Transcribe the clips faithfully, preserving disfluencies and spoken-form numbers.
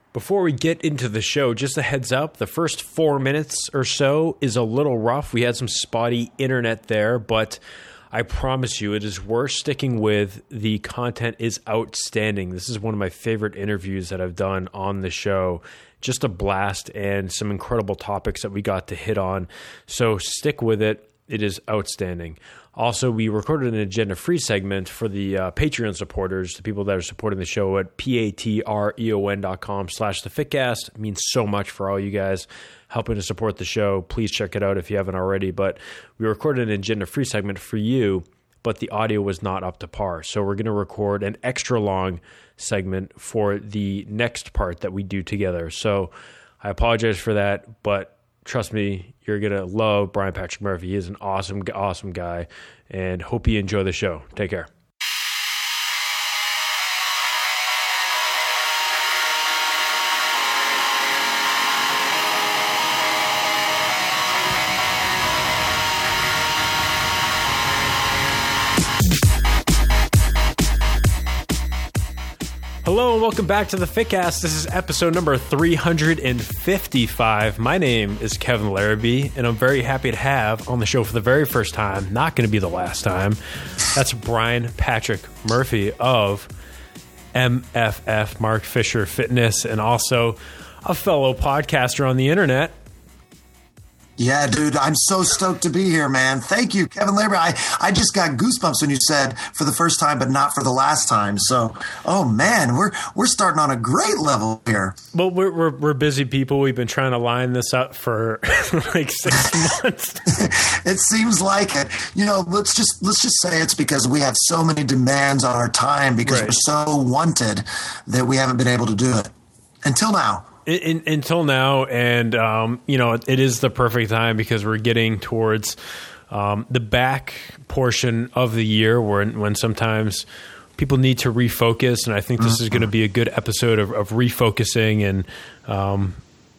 Before we get into the show, just a heads up, the first four minutes or so is a little rough. We had some spotty internet there, but I promise you it is worth sticking with. The content is outstanding. This is one of my favorite interviews that I've done on the show. Just a blast and some incredible topics that we got to hit on. So stick with it. It is outstanding. Also, we recorded an agenda-free segment for the uh, Patreon supporters, the people that are supporting the show at patreon dot com slash the Fitcast. It means so much for all you guys helping to support the show. Please check it out if you haven't already. But we recorded an agenda-free segment for you, but the audio was not up to par. So we're going to record an extra long segment for the next part that we do together. So I apologize for that, but trust me, you're going to love Brian Patrick Murphy. He is an awesome, awesome guy, and hope you enjoy the show. Take care. Hello and welcome back to the Fitcast. This is episode number three hundred fifty-five. My name is Kevin Larrabee, and I'm very happy to have on the show for the very first time, not going to be the last time, that's Brian Patrick Murphy of M F F, Mark Fisher Fitness, and also a fellow podcaster on the internet. Yeah, dude, I'm so stoked to be here, man. Thank you, Kevin Larrabee. I, I just got goosebumps when you said for the first time, but not for the last time. So, oh man, we're we're starting on a great level here. Well, we're we're, we're busy people. We've been trying to line this up for like six months. It seems like it. You know, let's just let's just say it's because we have so many demands on our time because right. we're so wanted that we haven't been able to do it until now. In, until now, and um, you know, it is the perfect time because we're getting towards um, the back portion of the year when when sometimes people need to refocus, and I think this is going to be a good episode of, of refocusing. And um,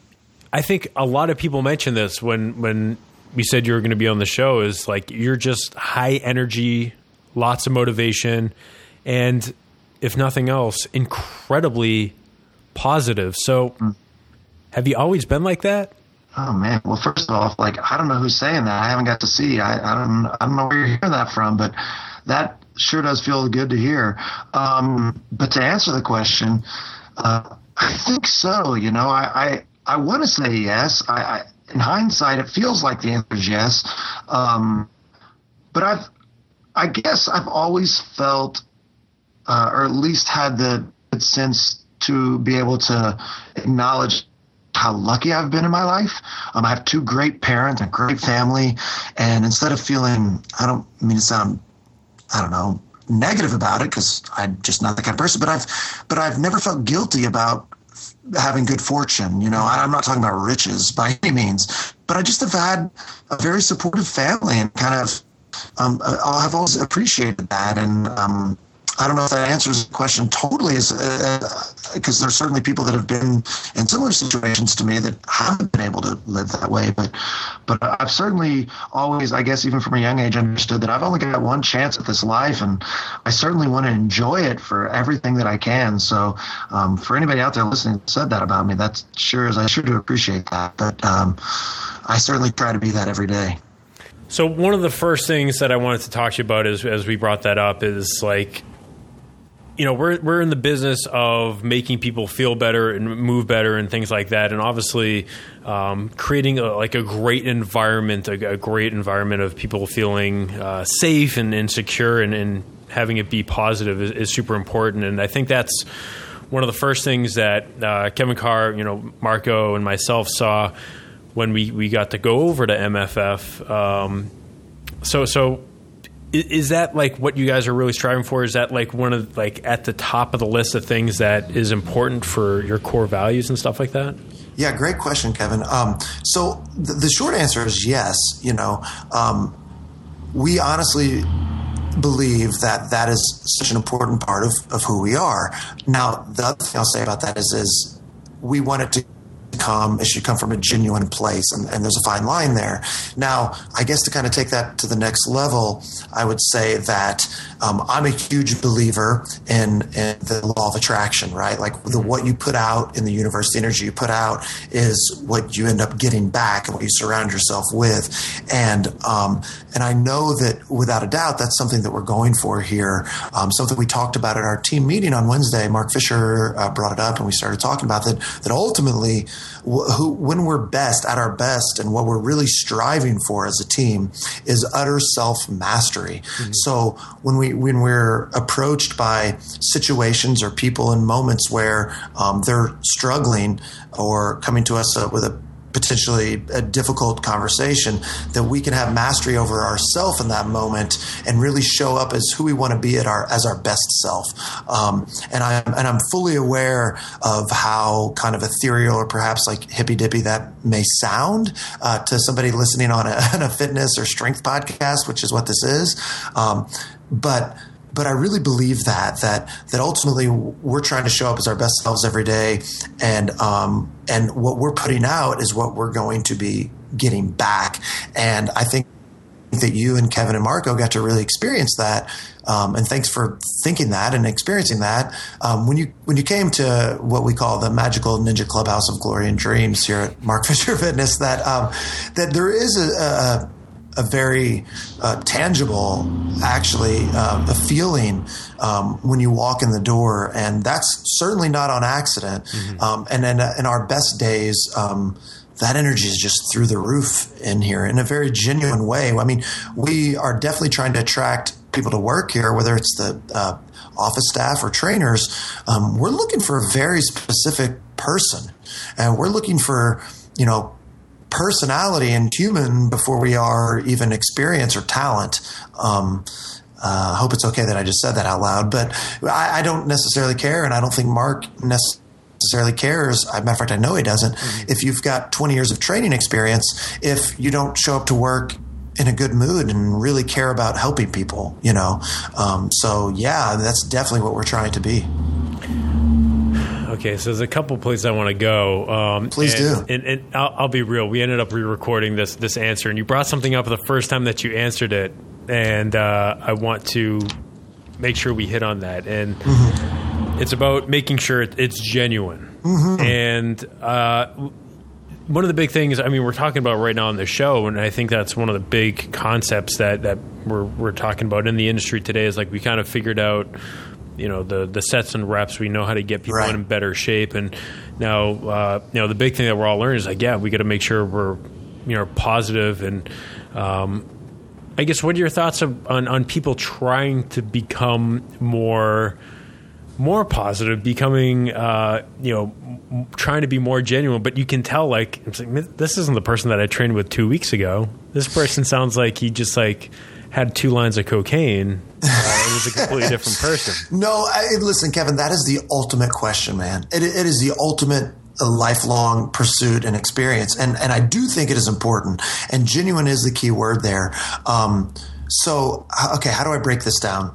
I think a lot of people mention this when when we said you were going to be on the show, is like you're just high energy, lots of motivation, and if nothing else, incredibly positive. So have you always been like that? Oh man. Well, first of all, like, I don't know who's saying that. I haven't got to see, I, I don't, I don't know where you're hearing that from, but that sure does feel good to hear. Um, but to answer the question, uh, I think so. You know, I, I, I want to say yes. I, I, in hindsight, it feels like the answer is yes. Um, but I've, I guess I've always felt, uh, or at least had the sense to be able to acknowledge how lucky I've been in my life. Um, I have two great parents, a great family, and instead of feeling, I don't mean to sound, I don't know, negative about it because I'm just not that kind of person, but I've, but I've never felt guilty about having good fortune. You know, I'm not talking about riches by any means, but I just have had a very supportive family and kind of, um, I've always appreciated that. And, um, I don't know if that answers the question totally, because uh, there's certainly people that have been in similar situations to me that haven't been able to live that way. But but I've certainly always, I guess, even from a young age, understood that I've only got one chance at this life, and I certainly want to enjoy it for everything that I can. So um, for anybody out there listening that said that about me, that sure is, I sure do appreciate that. But um, I certainly try to be that every day. So one of the first things that I wanted to talk to you about is, as we brought that up, is like, you know, we're we're in the business of making people feel better and move better and things like that, and obviously um, creating a, like a great environment, a, a great environment of people feeling uh, safe and, and secure, and, and having it be positive is, is super important. And I think that's one of the first things that uh, Kevin Carr, you know, Marco, and myself saw when we, we got to go over to M F F. Um, so so. Is that like what you guys are really striving for? Is that like one of like at the top of the list of things that is important for your core values and stuff like that? Yeah, great question, Kevin. Um, so th- the short answer is yes. You know, um, we honestly believe that that is such an important part of, of who we are. Now, the other thing I'll say about that is, is we want it to come, it should come from a genuine place. And, and there's a fine line there. Now, I guess to kind of take that to the next level, I would say that um, I'm a huge believer in, in the law of attraction, right? Like the, what you put out in the universe, the energy you put out is what you end up getting back and what you surround yourself with. And, um, and I know that without a doubt, that's something that we're going for here. Um, something we talked about at our team meeting on Wednesday. Mark Fisher uh, brought it up and we started talking about that, that ultimately who, when we're best, at our best, and what we're really striving for as a team is utter self-mastery. Mm-hmm. So when we when we're approached by situations or people in moments where um, they're struggling or coming to us uh, with a potentially a difficult conversation, that we can have mastery over ourselves in that moment and really show up as who we want to be at our as our best self. Um, and I'm and I'm fully aware of how kind of ethereal or perhaps like hippy dippy that may sound uh, to somebody listening on a, on a fitness or strength podcast, which is what this is. Um, but But I really believe that that that ultimately we're trying to show up as our best selves every day, and um, and what we're putting out is what we're going to be getting back. And I think that you and Kevin and Marco got to really experience that. Um, and thanks for thinking that and experiencing that. Um, when you when you came to what we call the magical ninja clubhouse of glory and dreams here at Mark Fisher Fitness, that um, that there is a, a a very uh, tangible, actually, uh, a feeling um, when you walk in the door. And that's certainly not on accident. Mm-hmm. Um, and then uh, in our best days, um, that energy is just through the roof in here in a very genuine way. I mean, we are definitely trying to attract people to work here, whether it's the uh, office staff or trainers. Um, we're looking for a very specific person. And we're looking for, you know, personality and human before we are even experience or talent. Um, uh, I hope it's okay that I just said that out loud, but I, I don't necessarily care, and I don't think Mark necessarily cares. As a matter of fact, I know he doesn't. Mm-hmm. If you've got twenty years of training experience, if you don't show up to work in a good mood and really care about helping people, you know. Um, so yeah, that's definitely what we're trying to be. Okay, so there's a couple places I want to go. Um, Please and, do. And, and I'll, I'll be real. We ended up re-recording this this answer, and you brought something up the first time that you answered it, and uh, I want to make sure we hit on that. And mm-hmm. it's about making sure it's genuine. Mm-hmm. And uh, one of the big things, I mean, we're talking about right now on the show, and I think that's one of the big concepts that, that we're we're talking about in the industry today is like we kind of figured out, you know, the, the sets and reps. We know how to get people right. in better shape. And now, uh, you know, the big thing that we're all learning is like, yeah, we got to make sure we're, you know, positive. And um, I guess, what are your thoughts of, on, on people trying to become more, more positive, becoming, uh, you know, m- trying to be more genuine, but you can tell, like, it's like, this isn't the person that I trained with two weeks ago. This person sounds like he just like had two lines of cocaine. Uh, it was a completely different person. No, I, listen, Kevin, that is the ultimate question, man. It, it is the ultimate uh, lifelong pursuit and experience. And, and I do think it is important. And genuine is the key word there. Um, so, okay, how do I break this down?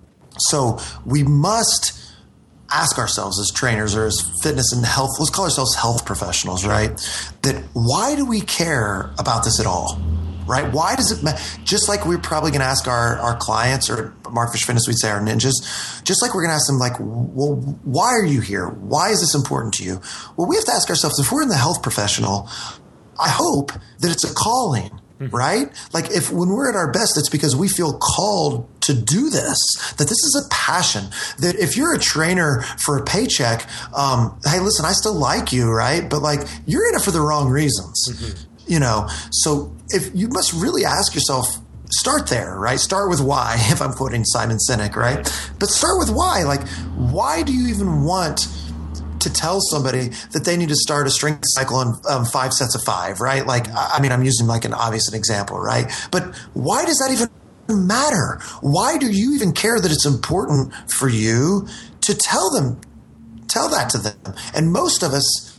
So we must ask ourselves as trainers or as fitness and health, let's call ourselves health professionals, right? That why do we care about this at all? Right? Why does it matter? Just like we're probably going to ask our, our clients, or Mark Fisher Fitness, we'd say our ninjas, just like we're going to ask them, like, well, why are you here? Why is this important to you? Well, we have to ask ourselves, if we're in the health professional, I hope that it's a calling, mm-hmm. right? Like, if when we're at our best, it's because we feel called to do this, that this is a passion, that if you're a trainer for a paycheck, um, hey, listen, I still like you, right? But like, you're in it for the wrong reasons. Mm-hmm. You know, so if you must really ask yourself, start there, right? Start with why, if I'm quoting Simon Sinek, right? But start with why. Like, why do you even want to tell somebody that they need to start a strength cycle on um, five sets of five, right? Like, I mean, I'm using like an obvious example, right? But why does that even matter? Why do you even care that it's important for you to tell them, tell that to them? And most of us,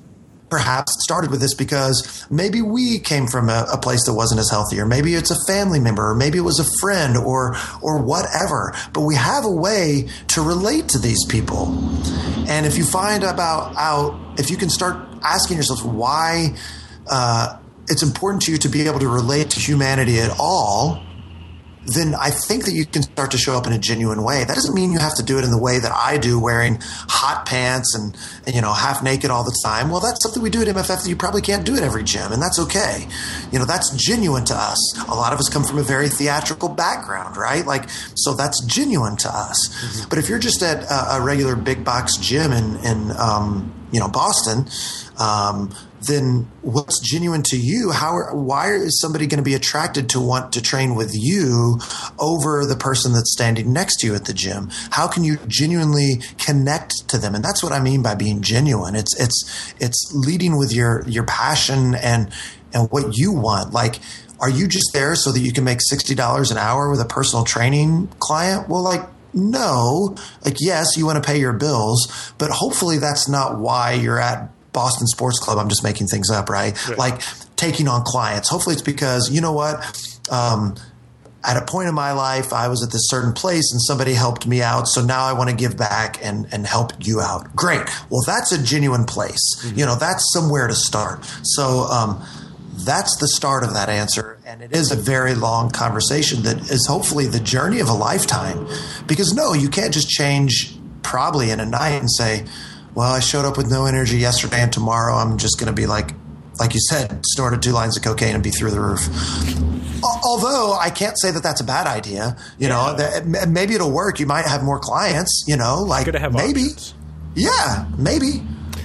perhaps started with this because maybe we came from a, a place that wasn't as healthy, or maybe it's a family member, or maybe it was a friend, or or whatever. But we have a way to relate to these people. And if you find about out, if you can start asking yourself why uh, it's important to you to be able to relate to humanity at all, then I think that you can start to show up in a genuine way. That doesn't mean you have to do it in the way that I do, wearing hot pants and, and, you know, half naked all the time. Well, that's something we do at M F F that you probably can't do at every gym, and that's okay. You know, that's genuine to us. A lot of us come from a very theatrical background, right? Like, so that's genuine to us. Mm-hmm. But if you're just at a, a regular big box gym in, in um, you know, Boston, um, then what's genuine to you? How? Why is somebody going to be attracted to want to train with you over the person that's standing next to you at the gym? How can you genuinely connect to them? And that's what I mean by being genuine. It's it's it's leading with your your passion and and what you want. Like, are you just there so that you can make sixty dollars an hour with a personal training client? Well, like, no. Like, yes, you want to pay your bills, but hopefully that's not why you're at Boston Sports Club. I'm just making things up, right? right? Like taking on clients. Hopefully it's because, you know what, um, at a point in my life, I was at this certain place and somebody helped me out. So now I want to give back and, and help you out. Great. Well, that's a genuine place. Mm-hmm. You know, that's somewhere to start. So um, that's the start of that answer. And it is a very long conversation that is hopefully the journey of a lifetime. Because no, you can't just change probably in a night and say, well, I showed up with no energy yesterday and tomorrow I'm just going to be like, like you said, snorted two lines of cocaine and be through the roof. Although I can't say that that's a bad idea. You yeah. know, that maybe it'll work. You might have more clients, you know, like have maybe. Options. Yeah, maybe.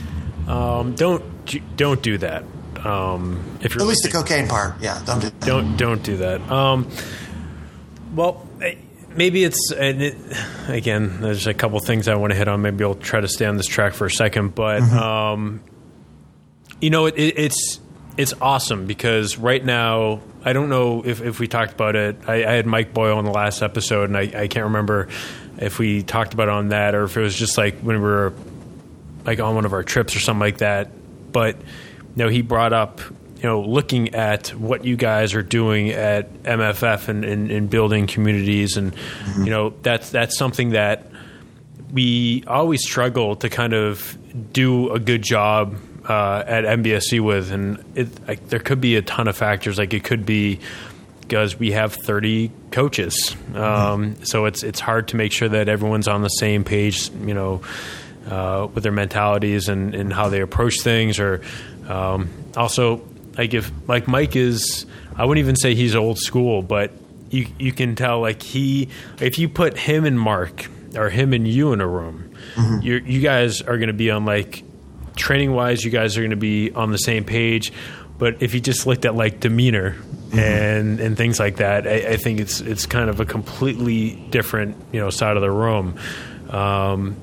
Um, don't, don't do that. Um, if you're At least the cocaine part. Yeah, don't do that. Don't, don't do that. Um, well, maybe it's, and it, again, there's a couple things I want to hit on. Maybe I'll try to stay on this track for a second. But, mm-hmm. um, you know, it, it, it's it's awesome because right now, I don't know if, if we talked about it. I, I had Mike Boyle on the last episode, and I, I can't remember if we talked about it on that or if it was just like when we were like on one of our trips or something like that. But, you know, he brought up, you know, looking at what you guys are doing at M F F and, and, and building communities. And, mm-hmm. you know, that's, that's something that we always struggle to kind of do a good job uh, at M B S C with. And it, like, there could be a ton of factors. Like it could be because we have thirty coaches. Um, mm-hmm. So it's, it's hard to make sure that everyone's on the same page, you know, uh, with their mentalities and, and how they approach things. Or um, also, like if like Mike is, I wouldn't even say he's old school, but you you can tell like he, if you put him and Mark or him and you in a room, mm-hmm. you you guys are going to be on like training wise, you guys are going to be on the same page. But if you just looked at like demeanor mm-hmm. and and things like that, I, I think it's it's kind of a completely different, you know, side of the room. Um,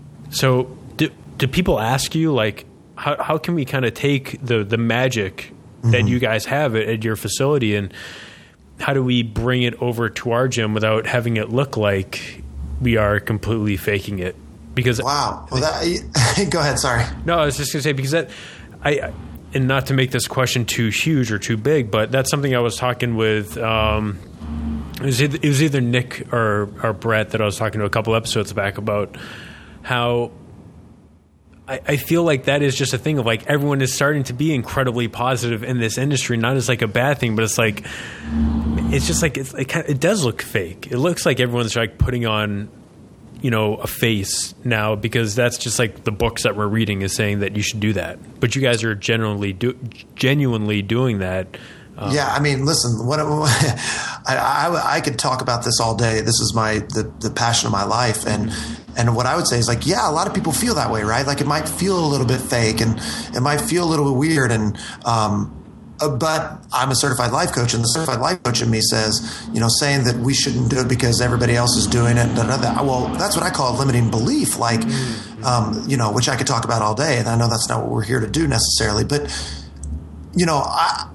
so do do people ask you like how how can we kind of take the the magic that mm-hmm. you guys have at, at your facility, and how do we bring it over to our gym without having it look like we are completely faking it? Because wow, well, that, go ahead. Sorry. No, I was just going to say because that I and not to make this question too huge or too big, but that's something I was talking with. Um, it was either, it was either Nick or or Brett that I was talking to a couple episodes back about how. I feel like that is just a thing of like everyone is starting to be incredibly positive in this industry, not as like a bad thing, but it's like it's just like it's, it, kind of, it does look fake. It looks like everyone's like putting on, you know, a face now because that's just like the books that we're reading is saying that you should do that. But you guys are genuinely do, genuinely doing that. Um, yeah, I mean, listen, what, I, I I could talk about this all day. This is my the, the passion of my life, and and what I would say is like, yeah, a lot of people feel that way, right? Like it might feel a little bit fake, and it might feel a little bit weird, and um, uh, but I'm a certified life coach, and the certified life coach in me says, you know, saying that we shouldn't do it because everybody else is doing it. Da, da, da. Well, that's what I call limiting belief, like, um, you know, which I could talk about all day, and I know that's not what we're here to do necessarily, but you know, I.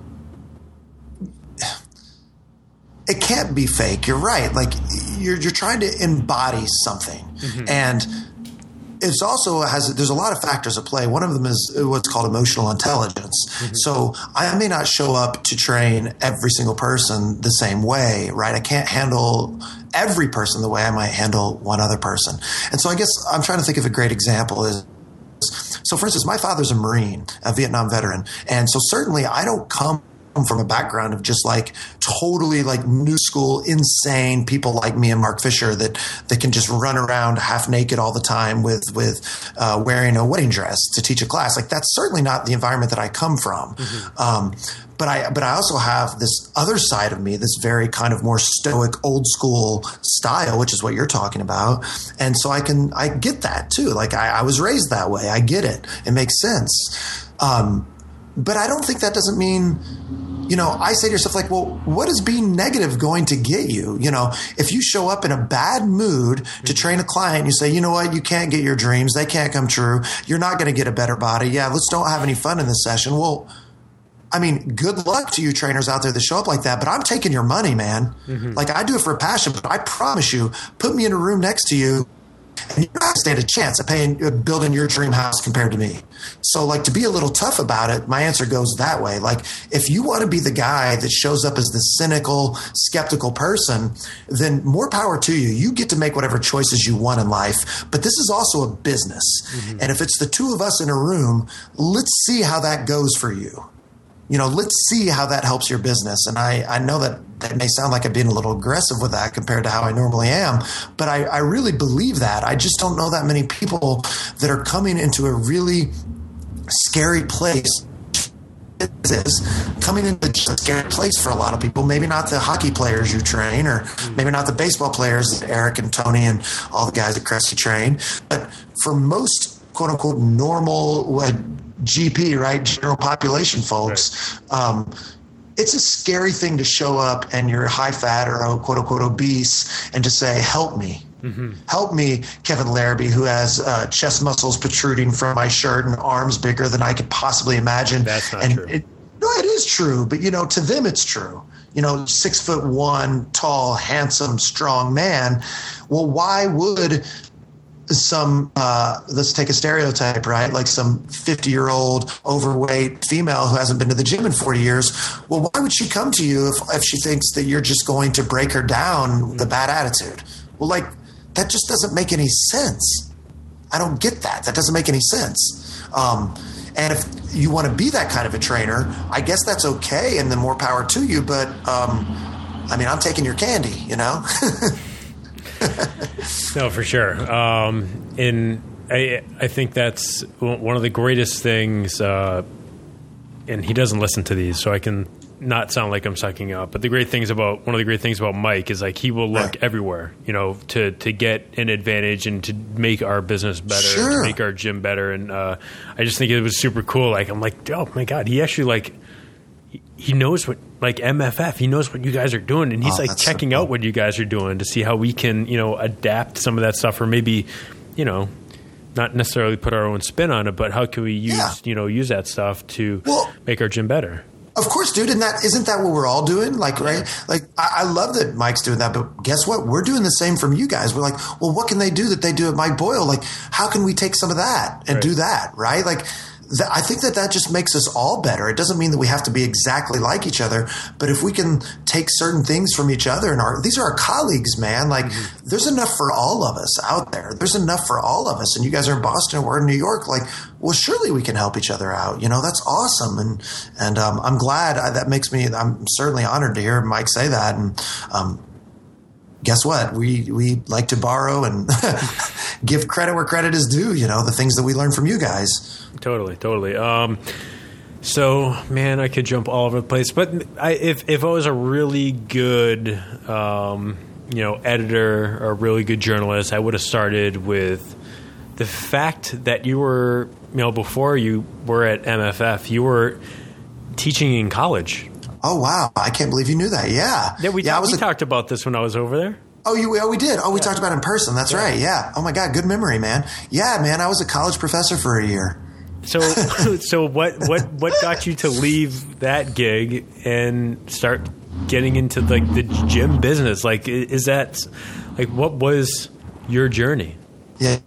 It can't be fake. You're right. Like you're you're trying to embody something, mm-hmm. and it's also has, there's a lot of factors at play. One of them is what's called emotional intelligence. Mm-hmm. So I may not show up to train every single person the same way, right? I can't handle every person the way I might handle one other person. And so I guess I'm trying to think of a great example is, so for instance, my father's a Marine, a Vietnam veteran. And so certainly I don't come from a background of just like totally like new school, insane people like me and Mark Fisher that, that can just run around half naked all the time with, with uh, wearing a wedding dress to teach a class. Like that's certainly not the environment that I come from. Mm-hmm. Um, but I, but I also have this other side of me, this very kind of more stoic, old school style, which is what you're talking about. And so I can, I get that too. Like I, I was raised that way. I get it. It makes sense. Um, But I don't think that doesn't mean, you know, I say to yourself like, well, what is being negative going to get you? You know, if you show up in a bad mood to train a client, you say, you know what, you can't get your dreams. They can't come true. You're not going to get a better body. Yeah, let's don't have any fun in this session. Well, I mean, good luck to you trainers out there that show up like that, but I'm taking your money, man. Mm-hmm. Like I do it for a passion, but I promise you, put me in a room next to you and you're not stand a chance of paying, uh, building your dream house compared to me. So like to be a little tough about it, my answer goes that way. Like if you want to be the guy that shows up as the cynical, skeptical person, then more power to you. You get to make whatever choices you want in life, but this is also a business. Mm-hmm. And if it's the two of us in a room, let's see how that goes for you. You know, let's see how that helps your business. And I, I know that that may sound like I'm being a little aggressive with that compared to how I normally am, but I, I really believe that. I just don't know that many people that are coming into a really scary place. It is coming into a scary place for a lot of people. Maybe not the hockey players you train, or maybe not the baseball players that Eric and Tony and all the guys at Cressy train. But for most quote unquote normal uh, G P, right, general population folks, right. um, it's a scary thing to show up and you're high fat or quote unquote obese and to say, help me. Mm-hmm. Help me, Kevin Larrabee, who has uh, chest muscles protruding from my shirt and arms bigger than I could possibly imagine. That's not and true. It, no, it is true. But, you know, to them it's true. You know, six foot one, tall, handsome, strong man. Well, why would some, uh, let's take a stereotype, right? Like some fifty-year-old overweight female who hasn't been to the gym in forty years. Well, why would she come to you if, if she thinks that you're just going to break her down with a bad attitude? Well, like, that just doesn't make any sense. I don't get that. That doesn't make any sense. Um, and if you want to be that kind of a trainer, I guess that's okay, and then more power to you. But, um, I mean, I'm taking your candy, you know? No, for sure. Um, and I, I think that's one of the greatest things, uh, and he doesn't listen to these, so I can not sound like I'm sucking up. But the great things about, one of the great things about Mike is like he will look right. everywhere, you know, to, to get an advantage and to make our business better, sure. to make our gym better. And uh, I just think it was super cool. Like, I'm like, oh my God, he actually like, he knows what, like M F F, he knows what you guys are doing, and he's oh, like checking so cool. out what you guys are doing to see how we can, you know, adapt some of that stuff, or maybe, you know, not necessarily put our own spin on it, but how can we use, yeah. you know, use that stuff to well, make our gym better? Of course, dude. And that isn't that what we're all doing? Like, right? Like, I, I love that Mike's doing that, but guess what? We're doing the same from you guys. We're like, well, what can they do that they do at Mike Boyle? Like, how can we take some of that and right. do that? Right? Like, th- I think that that just makes us all better. It doesn't mean that we have to be exactly like each other, but if we can take certain things from each other, and our, these are our colleagues, man, like mm-hmm. there's enough for all of us out there. There's enough for all of us. And you guys are in Boston, we're in New York. Like, well, surely we can help each other out. You know, that's awesome. And, and, um, I'm glad I, that makes me, I'm certainly honored to hear Mike say that. And, um, guess what? We, we like to borrow and give credit where credit is due, you know, the things that we learn from you guys. Totally. Totally. Um, so man, I could jump all over the place, but I, if, if I was a really good, um, you know, editor or a really good journalist, I would have started with the fact that you were, you know, before you were at M F F, you were teaching in college. Oh, wow. I can't believe you knew that. Yeah. Yeah, we, yeah, ta- I was we a- talked about this when I was over there. Oh, you, oh, we did. Oh, we yeah. talked about it in person. That's yeah. right. Yeah. Oh, my God. Good memory, man. Yeah, man. I was a college professor for a year. So so what, what, what got you to leave that gig and start getting into, like, the gym business? Like, is that, like, what was your journey? Yeah.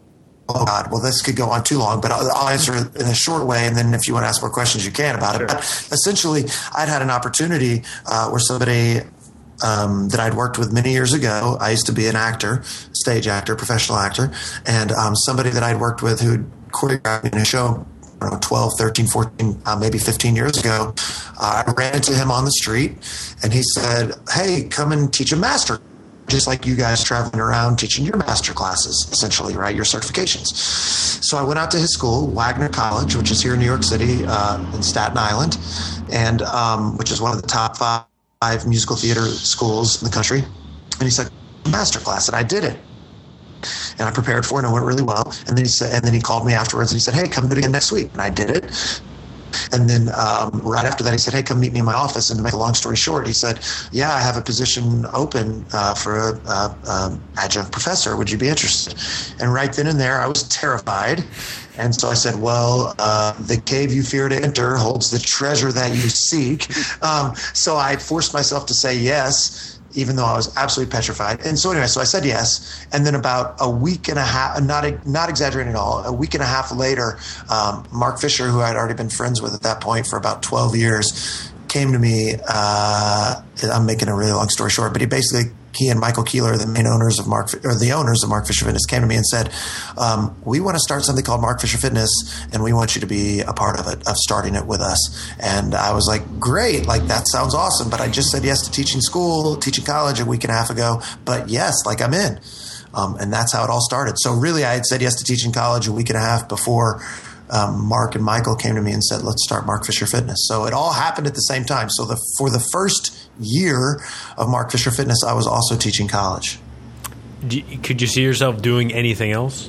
Oh God! Well, this could go on too long, but I'll, I'll answer it in a short way, and then if you want to ask more questions, you can about Sure. it. But essentially, I'd had an opportunity uh, where somebody um, that I'd worked with many years ago. I used to be an actor, stage actor, professional actor, and um, somebody that I'd worked with who choreographed in a show, I don't know, twelve, thirteen, fourteen, uh, maybe fifteen years ago. Uh, I ran into him on the street, and he said, "Hey, come and teach a master." Just like you guys traveling around teaching your master classes, essentially, right? Your certifications. So I went out to his school, Wagner College, which is here in New York City, uh, in Staten Island, and um, which is one of the top five, five musical theater schools in the country. And he said, master class, and I did it. And I prepared for it, and it went really well. And then he said, and then he called me afterwards, and he said, "Hey, come do it again next week." And I did it. And then um, right after that, he said, "Hey, come meet me in my office." And to make a long story short, he said, "Yeah, I have a position open uh, for a, a, a adjunct professor. Would you be interested?" And right then and there, I was terrified. And so I said, "Well, uh, the cave you fear to enter holds the treasure that you seek." Um, so I forced myself to say yes, even though I was absolutely petrified. And so anyway, so I said yes. And then about a week and a half, not not exaggerating at all, a week and a half later, um, Mark Fisher, who I'd already been friends with at that point for about twelve years, came to me. Uh, I'm making a really long story short, but he basically, he and Michael Keeler, the main owners of Mark, or the owners of Mark Fisher Fitness, came to me and said, um, "We want to start something called Mark Fisher Fitness, and we want you to be a part of it, of starting it with us." And I was like, "Great, like that sounds awesome." But I just said yes to teaching school, teaching college a week and a half ago. But yes, like I'm in, um, and that's how it all started. So really, I had said yes to teaching college a week and a half before Um, Mark and Michael came to me and said, "Let's start Mark Fisher Fitness." So it all happened at the same time. So the, for the first year of Mark Fisher Fitness, I was also teaching college. Do you, could you see yourself doing anything else?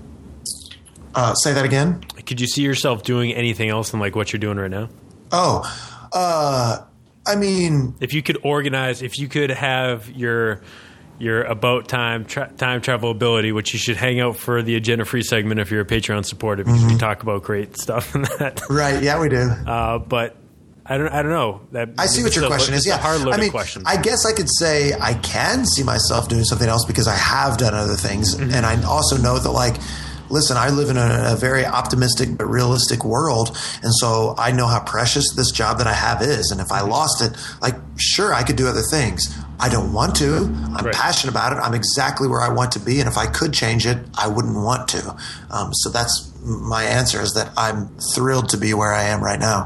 Uh, say that again? Could you see yourself doing anything else than like what you're doing right now? Oh, uh, I mean, if you could organize, if you could have your your about time tra- time travel ability, which you should hang out for the Agenda Free segment if you're a Patreon supporter, because mm-hmm. we talk about great stuff in that. Right? Yeah, we do. Uh, but I don't. I don't know. That I see what your a, question is. Yeah, a hard-loaded I mean, question. I guess I could say I can see myself doing something else because I have done other things, mm-hmm. and I also know that like. Listen, I live in a, a very optimistic but realistic world, and so I know how precious this job that I have is. And if I lost it, like, sure, I could do other things. I don't want to. I'm right. passionate about it. I'm exactly where I want to be, and if I could change it, I wouldn't want to. Um, so that's my answer: is that I'm thrilled to be where I am right now.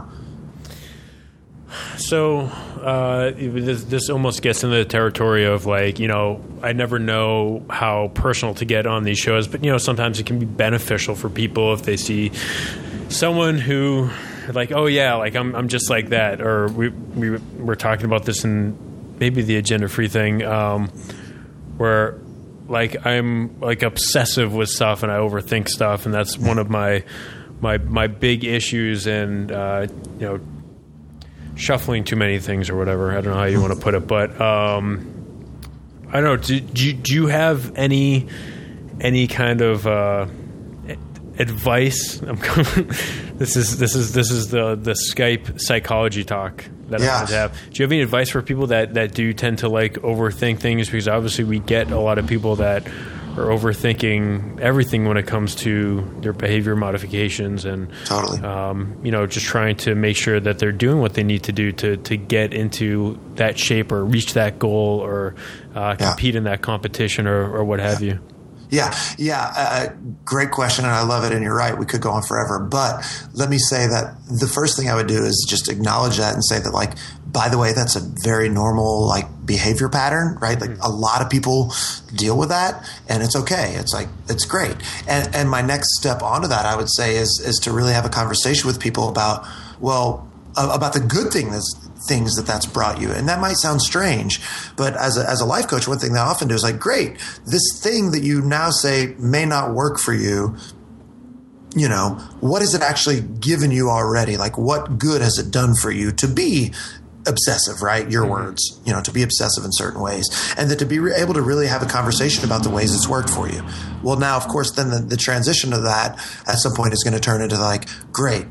So uh, this, this almost gets into the territory of like, you know, I never know how personal to get on these shows, but, you know, sometimes it can be beneficial for people if they see someone who like, oh, yeah, like I'm I'm just like that. Or we, we were talking about this in maybe the Agenda Free thing um, where like I'm like obsessive with stuff and I overthink stuff. And that's one of my my, my big issues and, uh, you know, shuffling too many things or whatever. I don't know how you want to put it, but um, I don't know. Do, do, you, do you have any any kind of uh, advice? I'm this is this is this is the the Skype psychology talk that yeah. I want to have. Do you have any advice for people that that do tend to like overthink things? Because obviously we get a lot of people that are overthinking everything when it comes to their behavior modifications and totally, um, you know, just trying to make sure that they're doing what they need to do to, to get into that shape or reach that goal or uh, compete yeah. in that competition or, or what have yeah. you. Yeah, yeah, uh, great question, and I love it, and you're right, we could go on forever, but let me say that the first thing I would do is just acknowledge that and say that, like, by the way, that's a very normal, like, behavior pattern, right? Like, mm. a lot of people deal with that, and it's okay. It's like, it's great. And and my next step onto that, I would say, is is to really have a conversation with people about, well, about the good thing that's things that that's brought you. And that might sound strange, but as a, as a life coach, one thing that I often do is like, great, this thing that you now say may not work for you, you know, what has it actually given you already? Like, what good has it done for you to be obsessive, right? Your mm-hmm. words, you know, to be obsessive in certain ways, and that to be re- able to really have a conversation about the ways it's worked for you. Well, now, of course, then the, the transition of that at some point is going to turn into like, great,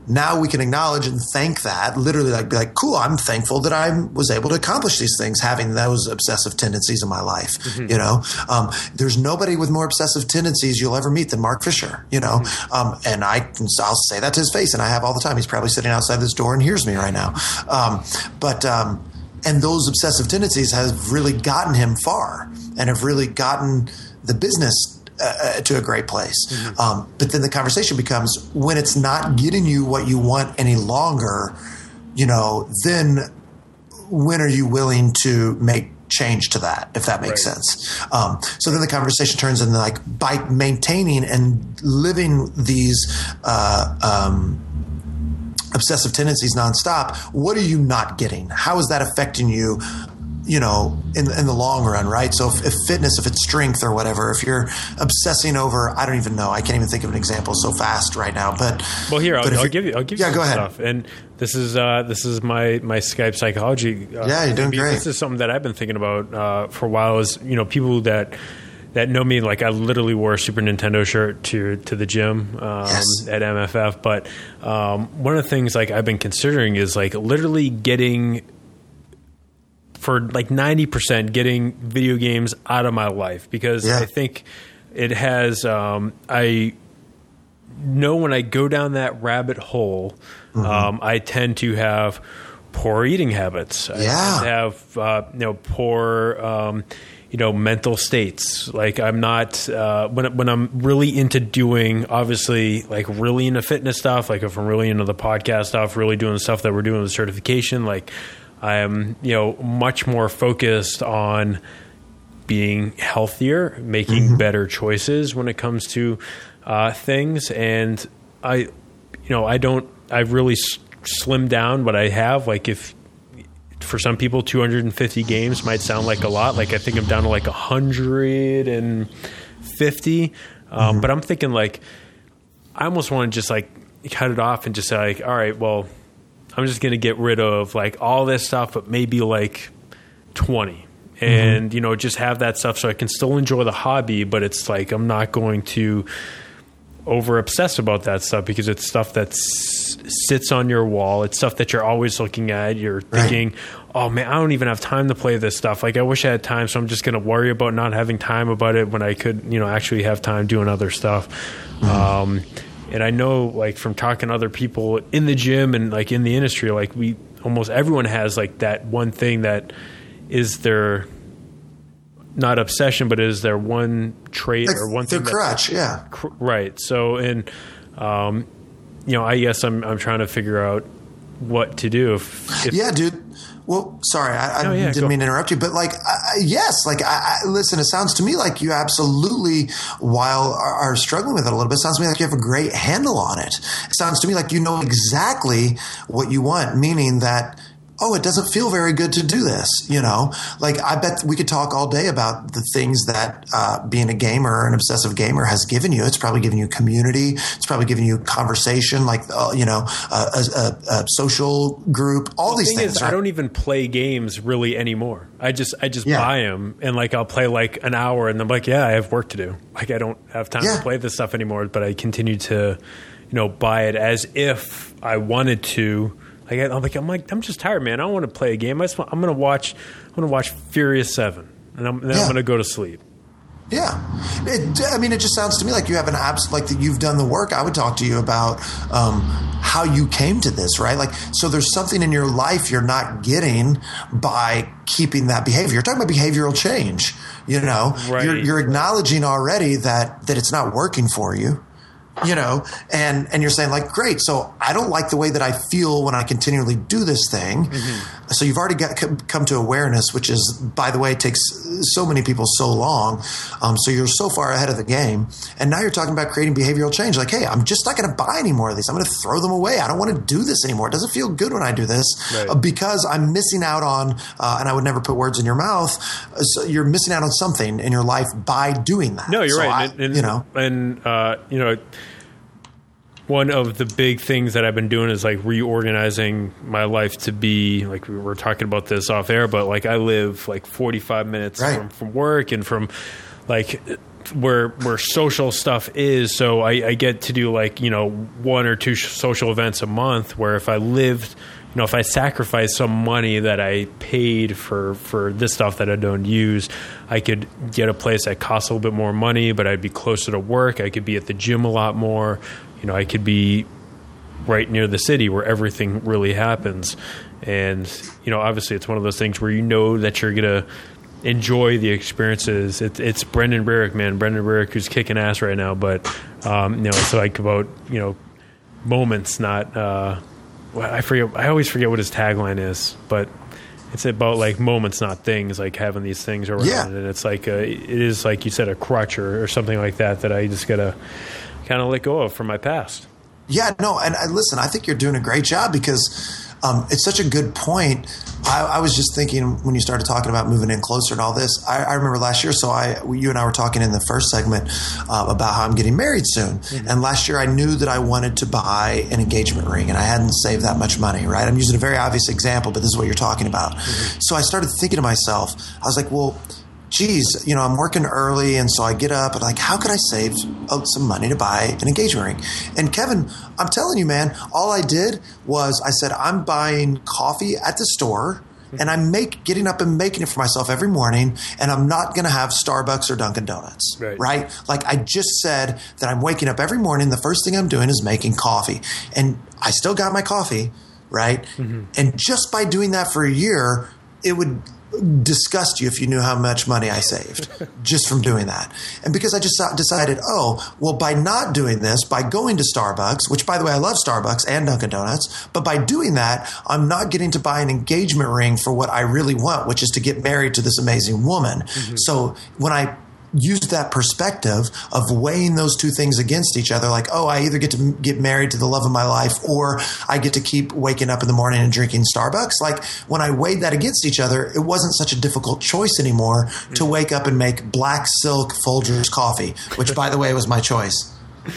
now we can acknowledge and thank that, literally like be like, cool, I'm thankful that I was able to accomplish these things, having those obsessive tendencies in my life. Mm-hmm. You know, um, there's nobody with more obsessive tendencies you'll ever meet than Mark Fisher, you know, mm-hmm. um, and I, I'll say that to his face, and I have all the time. He's probably sitting outside this door and hears me right now. Um, but, um, and those obsessive tendencies have really gotten him far and have really gotten the business Uh, to a great place. Mm-hmm. Um, but then the conversation becomes, when it's not getting you what you want any longer, you know, then when are you willing to make change to that, if that makes right. sense? Um, so then the conversation turns into like, by maintaining and living these uh, um, obsessive tendencies nonstop, what are you not getting? How is that affecting you? You know, in in the long run, right? So if, if fitness, if it's strength or whatever, if you're obsessing over, I don't even know. I can't even think of an example so fast right now. But well, here I'll, but I'll you, give you. I'll give yeah, you go some ahead. stuff. And this is uh, this is my my Skype psychology. Uh, yeah, you're doing great. This is something that I've been thinking about uh, for a while. Is you know people that. That know me, like I literally wore a Super Nintendo shirt to to the gym um, yes. at M F F. But um, one of the things like I've been considering is like literally getting. For like ninety percent getting video games out of my life, because yeah. I think it has, um, I know when I go down that rabbit hole, mm-hmm. um, I tend to have poor eating habits. I yeah. tend to have, uh, you know, poor, um, you know, mental states. Like I'm not, uh, when, when I'm really into doing, obviously like really into fitness stuff, like if I'm really into the podcast stuff, really doing the stuff that we're doing with certification, like, I am, you know, much more focused on being healthier, making mm-hmm. better choices when it comes to uh, things. And I, you know, I don't, I really s- slimmed down what I have. Like if, for some people, two hundred fifty games might sound like a lot. Like I think I'm down to like one hundred fifty. Um, mm-hmm. But I'm thinking like, I almost want to just like cut it off and just say like, all right, well, I'm just going to get rid of like all this stuff, but maybe like twenty and, mm-hmm. you know, just have that stuff so I can still enjoy the hobby, but it's like, I'm not going to over obsess about that stuff because it's stuff that s- sits on your wall. It's stuff that you're always looking at. You're thinking, right. oh man, I don't even have time to play this stuff. Like I wish I had time. So I'm just going to worry about not having time about it when I could, you know, actually have time doing other stuff. Mm-hmm. Um, And I know, like, from talking to other people in the gym and, like, in the industry, like, we almost everyone has, like, that one thing that is their, not obsession, but is their one trait like or one their thing. Their crutch, yeah. Cr- right. So, and, um, you know, I guess I'm I'm trying to figure out what to do. If, if yeah, dude. Well, sorry, I, I oh, yeah, didn't go. mean to interrupt you, but like, I, yes, like, I, I, listen, it sounds to me like you absolutely, while are, are struggling with it a little bit, it sounds to me like you have a great handle on it. It sounds to me like you know exactly what you want, meaning that, oh, it doesn't feel very good to do this, you know? Like, I bet we could talk all day about the things that uh, being a gamer, an obsessive gamer, has given you. It's probably given you community. It's probably given you conversation, like, uh, you know, a, a, a social group, all the these thing things. Is, right? I don't even play games really anymore. I just I just yeah. buy them, and, like, I'll play, like, an hour, and I'm like, yeah, I have work to do. Like, I don't have time yeah. to play this stuff anymore, but I continue to, you know, buy it as if I wanted to. Like I'm like I'm like I'm just tired, man. I don't want to play a game. I just want, I'm going to watch. I'm going to watch Furious Seven, and, I'm, and then yeah. I'm going to go to sleep. Yeah, it, I mean, it just sounds to me like you have an abs like that. You've done the work. I would talk to you about um, how you came to this, right? Like, so there's something in your life you're not getting by keeping that behavior. You're talking about behavioral change. You know, right. you're, you're acknowledging already that that it's not working for you. You know, and, and you're saying like, great. So I don't like the way that I feel when I continually do this thing. Mm-hmm. So you've already got come to awareness, which is, by the way, takes so many people so long. Um, so you're so far ahead of the game. And now you're talking about creating behavioral change. Like, hey, I'm just not going to buy any more of these. I'm going to throw them away. I don't want to do this anymore. It doesn't feel good when I do this right. uh, because I'm missing out on, uh, and I would never put words in your mouth. Uh, so you're missing out on something in your life by doing that. No, you're so right. I, and, and, you know, and, uh, you know, one of the big things that I've been doing is like reorganizing my life to be like, we were talking about this off air, but like I live like forty-five minutes right. from, from work and from like where where social stuff is. So I, I get to do like, you know, one or two social events a month, where if I lived, you know, if I sacrificed some money that I paid for, for this stuff that I don't use, I could get a place that costs a little bit more money, but I'd be closer to work. I could be at the gym a lot more. You know, I could be right near the city where everything really happens. And, you know, obviously it's one of those things where you know that you're going to enjoy the experiences. It, it's Brendan Burrick, man. Brendan Burrick, who's kicking ass right now. But, um, you know, it's like about, you know, moments, not, uh, I forget, I always forget what his tagline is, but it's about like moments, not things, like having these things around. Yeah. And it's like, a, it is like you said, a crutch or, or something like that, that I just got to kind of let go of from my past. Yeah, no, and I, listen, I think you're doing a great job, because um, it's such a good point. I, I was just thinking when you started talking about moving in closer and all this, I, I remember last year, so I, you and I were talking in the first segment uh, about how I'm getting married soon. Mm-hmm. And last year I knew that I wanted to buy an engagement ring, and I hadn't saved that much money, right? I'm using a very obvious example, but this is what you're talking about. Mm-hmm. So I started thinking to myself, I was like, well, geez, you know, I'm working early, and so I get up and like, how could I save some money to buy an engagement ring? And Kevin, I'm telling you, man, all I did was I said, I'm buying coffee at the store, and I'm make getting up and making it for myself every morning, and I'm not going to have Starbucks or Dunkin' Donuts, right. right? Like I just said that I'm waking up every morning. The first thing I'm doing is making coffee, and I still got my coffee, right? Mm-hmm. And just by doing that for a year, it would disgust you if you knew how much money I saved just from doing that. And because I just decided, oh, well, by not doing this, by going to Starbucks, which by the way, I love Starbucks and Dunkin' Donuts, but by doing that, I'm not getting to buy an engagement ring for what I really want, which is to get married to this amazing woman. Mm-hmm. So when I used that perspective of weighing those two things against each other, like, oh, I either get to get married to the love of my life, or I get to keep waking up in the morning and drinking Starbucks. Like when I weighed that against each other, it wasn't such a difficult choice anymore mm-hmm. to wake up and make black silk Folgers coffee, which by the way was my choice.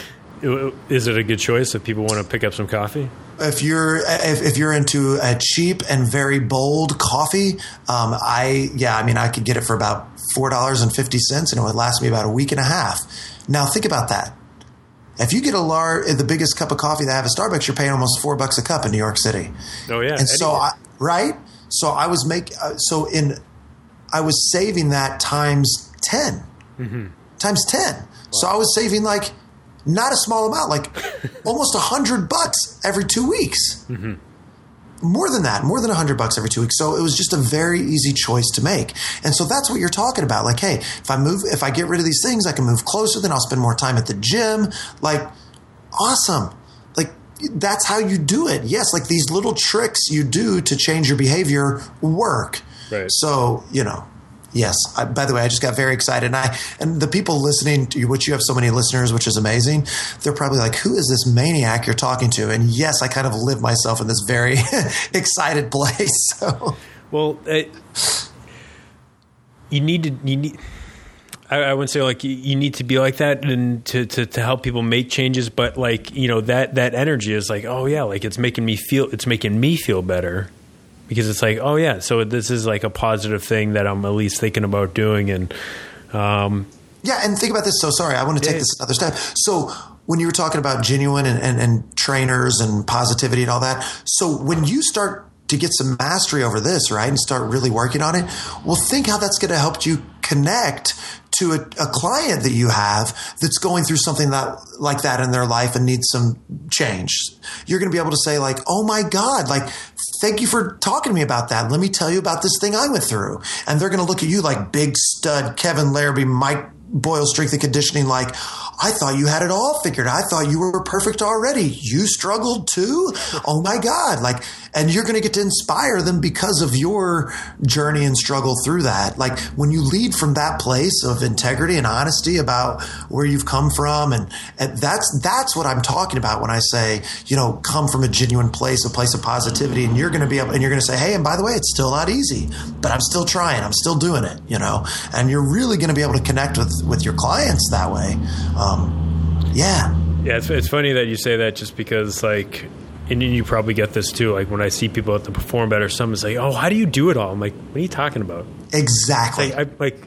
Is it a good choice if people want to pick up some coffee? If you're if, if you're into a cheap and very bold coffee, um, I yeah, I mean I could get it for about four dollars and fifty cents, and it would last me about a week and a half. Now think about that. If you get a large, the biggest cup of coffee they have at Starbucks, you're paying almost four bucks a cup in New York City. Oh yeah, and so I, right, so I was make uh, so in I was saving that times ten, mm-hmm. times ten. Wow. So I was saving like. Not a small amount, like almost a hundred bucks every two weeks. Mm-hmm. More than that, more than a hundred bucks every two weeks. So it was just a very easy choice to make. And so that's what you're talking about. Like, hey, if I move, if I get rid of these things, I can move closer. Then I'll spend more time at the gym. Like, awesome. Like, that's how you do it. Yes, like these little tricks you do to change your behavior work. Right. So, you know. Yes. I, by the way, I just got very excited. And I and the people listening to you, which you have so many listeners, which is amazing, they're probably like, who is this maniac you're talking to? And yes, I kind of live myself in this very excited place. So. Well, it, you need to, you need, I, I wouldn't say like you, you need to be like that and to, to, to help people make changes, but like, you know, that, that energy is like, oh yeah, like it's making me feel, it's making me feel better. Because it's like, oh, yeah, so this is like a positive thing that I'm at least thinking about doing. And um, yeah, and think about this. So sorry, I want to take yeah. this another step. So when you were talking about genuine and, and, and trainers and positivity and all that, so when you start to get some mastery over this, right, and start really working on it, well, think how that's going to help you connect to a, a client that you have that's going through something that like that in their life and needs some change. You're going to be able to say like, oh my God, like, thank you for talking to me about that. Let me tell you about this thing I went through. And they're going to look at you like big stud Kevin Larrabee, Mike Boyle strength and conditioning, like, I thought you had it all figured. I thought you were perfect already. You struggled too? Oh my God. Like, and you're going to get to inspire them because of your journey and struggle through that. Like when you lead from that place of integrity and honesty about where you've come from. And, and that's, that's what I'm talking about when I say, you know, come from a genuine place, a place of positivity. And you're going to be able, and you're going to say, hey, and by the way, it's still not easy, but I'm still trying. I'm still doing it, you know, and you're really going to be able to connect with, with your clients that way. Um, yeah. Yeah. It's, it's funny that you say that just because like, and you probably get this too. Like when I see people at the Perform Better, someone's like, oh, how do you do it all? I'm like, what are you talking about? Exactly. Like, I, like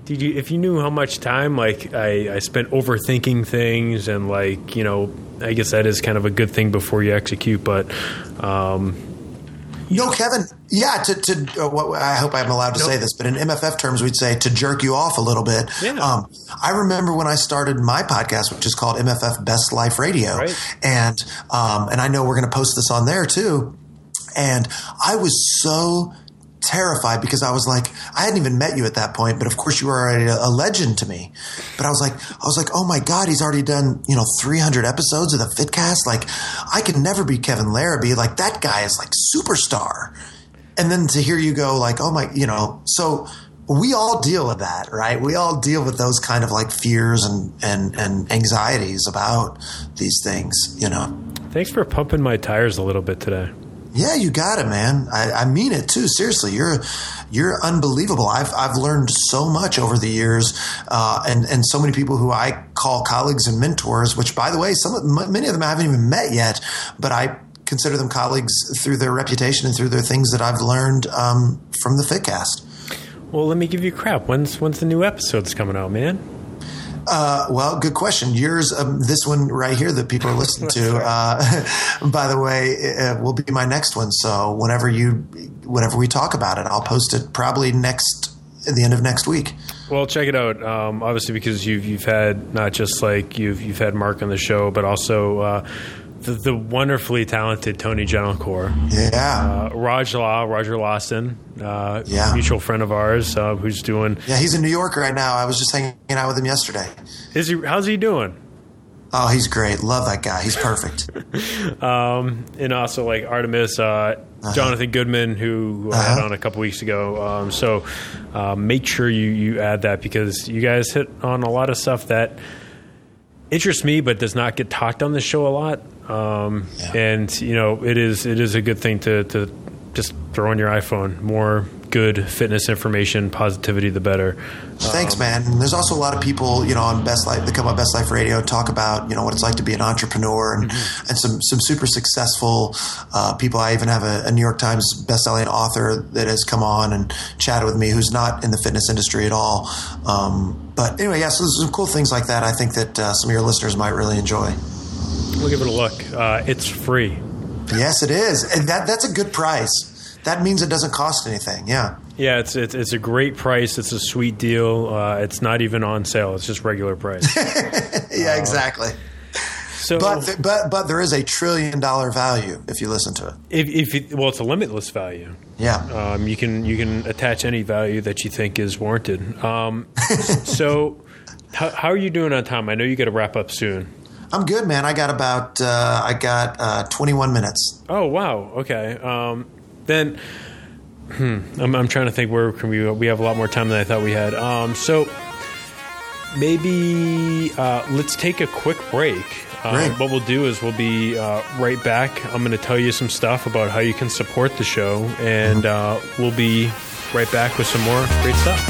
Did you, if you knew how much time like I, I spent overthinking things, and like, you know, I guess that is kind of a good thing before you execute. But um, no, Kevin. Yeah, to, to uh, what, I hope I'm allowed to nope. say this, but in M F F terms, we'd say to jerk you off a little bit. Yeah. Um, I remember when I started my podcast, which is called M F F Best Life Radio, right. and um, and I know we're going to post this on there too. And I was so terrified because I was like, I hadn't even met you at that point, but of course you were already a, a legend to me. But I was like, I was like, oh my God, he's already done, you know, three hundred episodes of the Fitcast. Like, I can never be Kevin Larrabee. Like, that guy is like superstar. And then to hear you go like, oh my, you know, so we all deal with that, right? We all deal with those kind of like fears and, and, and anxieties about these things, you know. Thanks for pumping my tires a little bit today. Yeah, you got it, man. I, I mean it too. Seriously, you're you're unbelievable. I've I've learned so much over the years, uh, and and so many people who I call colleagues and mentors. Which, by the way, some of, many of them I haven't even met yet, but I consider them colleagues through their reputation and through their things that I've learned um, from the Fitcast. Well, let me give you crap. When's when's the new episodes coming out, man? Uh, well, good question. Yours, um, this one right here that people are listening to, uh, by the way, it will be my next one. So whenever you, whenever we talk about it, I'll post it probably next, at the end of next week. Well, check it out. Um, obviously, because you've you've had not just like you've you've had Mark on the show, but also uh, the, the wonderfully talented Tony Gentilcore. Yeah. Uh, Raj Law, Roger Lawson, uh, yeah. mutual friend of ours, uh, who's doing. Yeah, he's in New York right now. I was just hanging out with him yesterday. Is he? How's he doing? Oh, he's great. Love that guy. He's perfect. um, and also like Artemis, uh, uh-huh. Jonathan Goodman, who, who uh-huh. I had on a couple weeks ago. Um, so uh, make sure you, you add that, because you guys hit on a lot of stuff that interests me, but does not get talked on the show a lot. Um, yeah. And you know, it is it is a good thing to to just throw on your iPhone. More good fitness information, positivity, the better. Thanks, um, man. And there's also a lot of people, you know, on Best Life, that come on Best Life Radio, talk about, you know, what it's like to be an entrepreneur, and, mm-hmm. and some, some super successful uh, people. I even have a, a New York Times bestselling author that has come on and chatted with me, who's not in the fitness industry at all. Um, but anyway, yeah, so there's some cool things like that I think that uh, some of your listeners might really enjoy. We'll give it a look. Uh, it's free. Yes, it is. And that that's a good price. That means it doesn't cost anything. Yeah. Yeah, it's it's it's a great price. It's a sweet deal. Uh, it's not even on sale. It's just regular price. yeah, uh, exactly. So, but th- but but there is a trillion dollar value if you listen to it. If, if it, well, it's a limitless value. Yeah. Um, you can you can attach any value that you think is warranted. Um, so, how, how are you doing on time? I know you got to wrap up soon. I'm good, man. I got about uh, I got uh, twenty-one minutes. Oh wow. Okay. Um, then, hmm, I'm, I'm trying to think where can we we have a lot more time than I thought we had. Um, so maybe uh, let's take a quick break. Uh, what we'll do is we'll be uh, right back. I'm going to tell you some stuff about how you can support the show, and uh, we'll be right back with some more great stuff.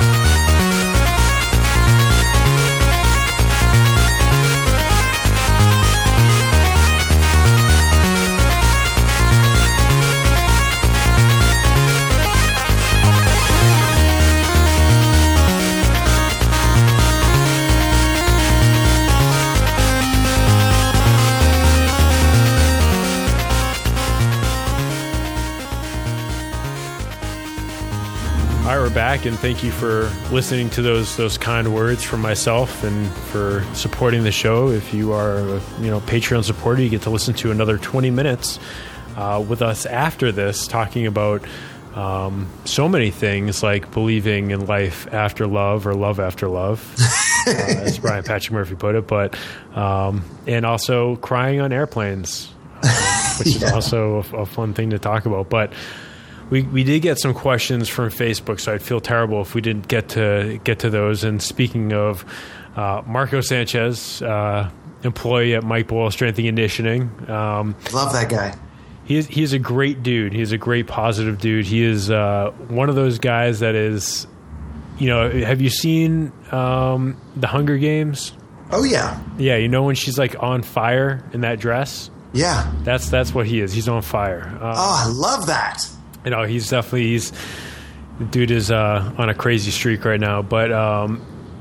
We're back, and thank you for listening to those those kind words from myself and for supporting the show. If you are a you know Patreon supporter, you get to listen to another twenty minutes uh, with us after this, talking about um, so many things like believing in life after love or love after love, uh, as Brian Patrick Murphy put it, but um, and also crying on airplanes, uh, which yeah. is also a, a fun thing to talk about, but. We we did get some questions from Facebook, so I'd feel terrible if we didn't get to get to those. And speaking of uh, Marco Sanchez, uh, employee at Mike Boyle Strength and Conditioning, um, love that guy. He is, he is a great dude. He's a great positive dude. He is uh, one of those guys that is, you know, have you seen um, the Hunger Games? Oh yeah, yeah. You know when she's like on fire in that dress? Yeah, that's that's what he is. He's on fire. Um, oh, I love that. You know, he's definitely he's The dude is uh, on a crazy streak right now. But um,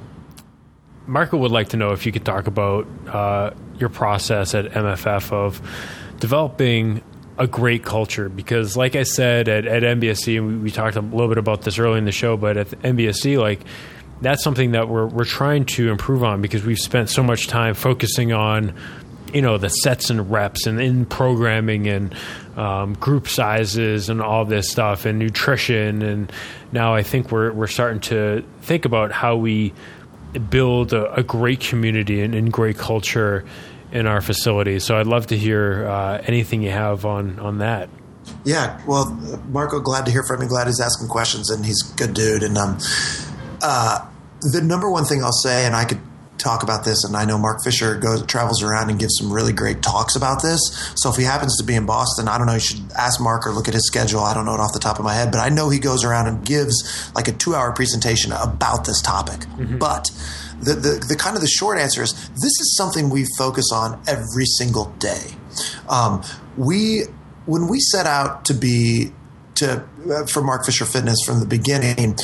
Marco would like to know if you could talk about uh, your process at M F F of developing a great culture, because like I said at, at M B S C, and we, we talked a little bit about this early in the show, but at M B S C, like that's something that we're we're trying to improve on, because we've spent so much time focusing on, you know, the sets and reps and in programming and um, group sizes and all this stuff and nutrition. And now I think we're we're starting to think about how we build a, a great community and, and great culture in our facility. So I'd love to hear uh, anything you have on, on that. Yeah, well, Marco, glad to hear from him. Glad he's asking questions, and he's a good dude. And um, uh, the number one thing I'll say, and I could talk about this, and I know Mark Fisher goes travels around and gives some really great talks about this. So if he happens to be in Boston, I don't know, you should ask Mark or look at his schedule. I don't know it off the top of my head, but I know he goes around and gives like a two-hour presentation about this topic. Mm-hmm. But the, the the kind of the short answer is this is something we focus on every single day. Um, we when we set out to be to uh, for Mark Fisher Fitness from the beginning,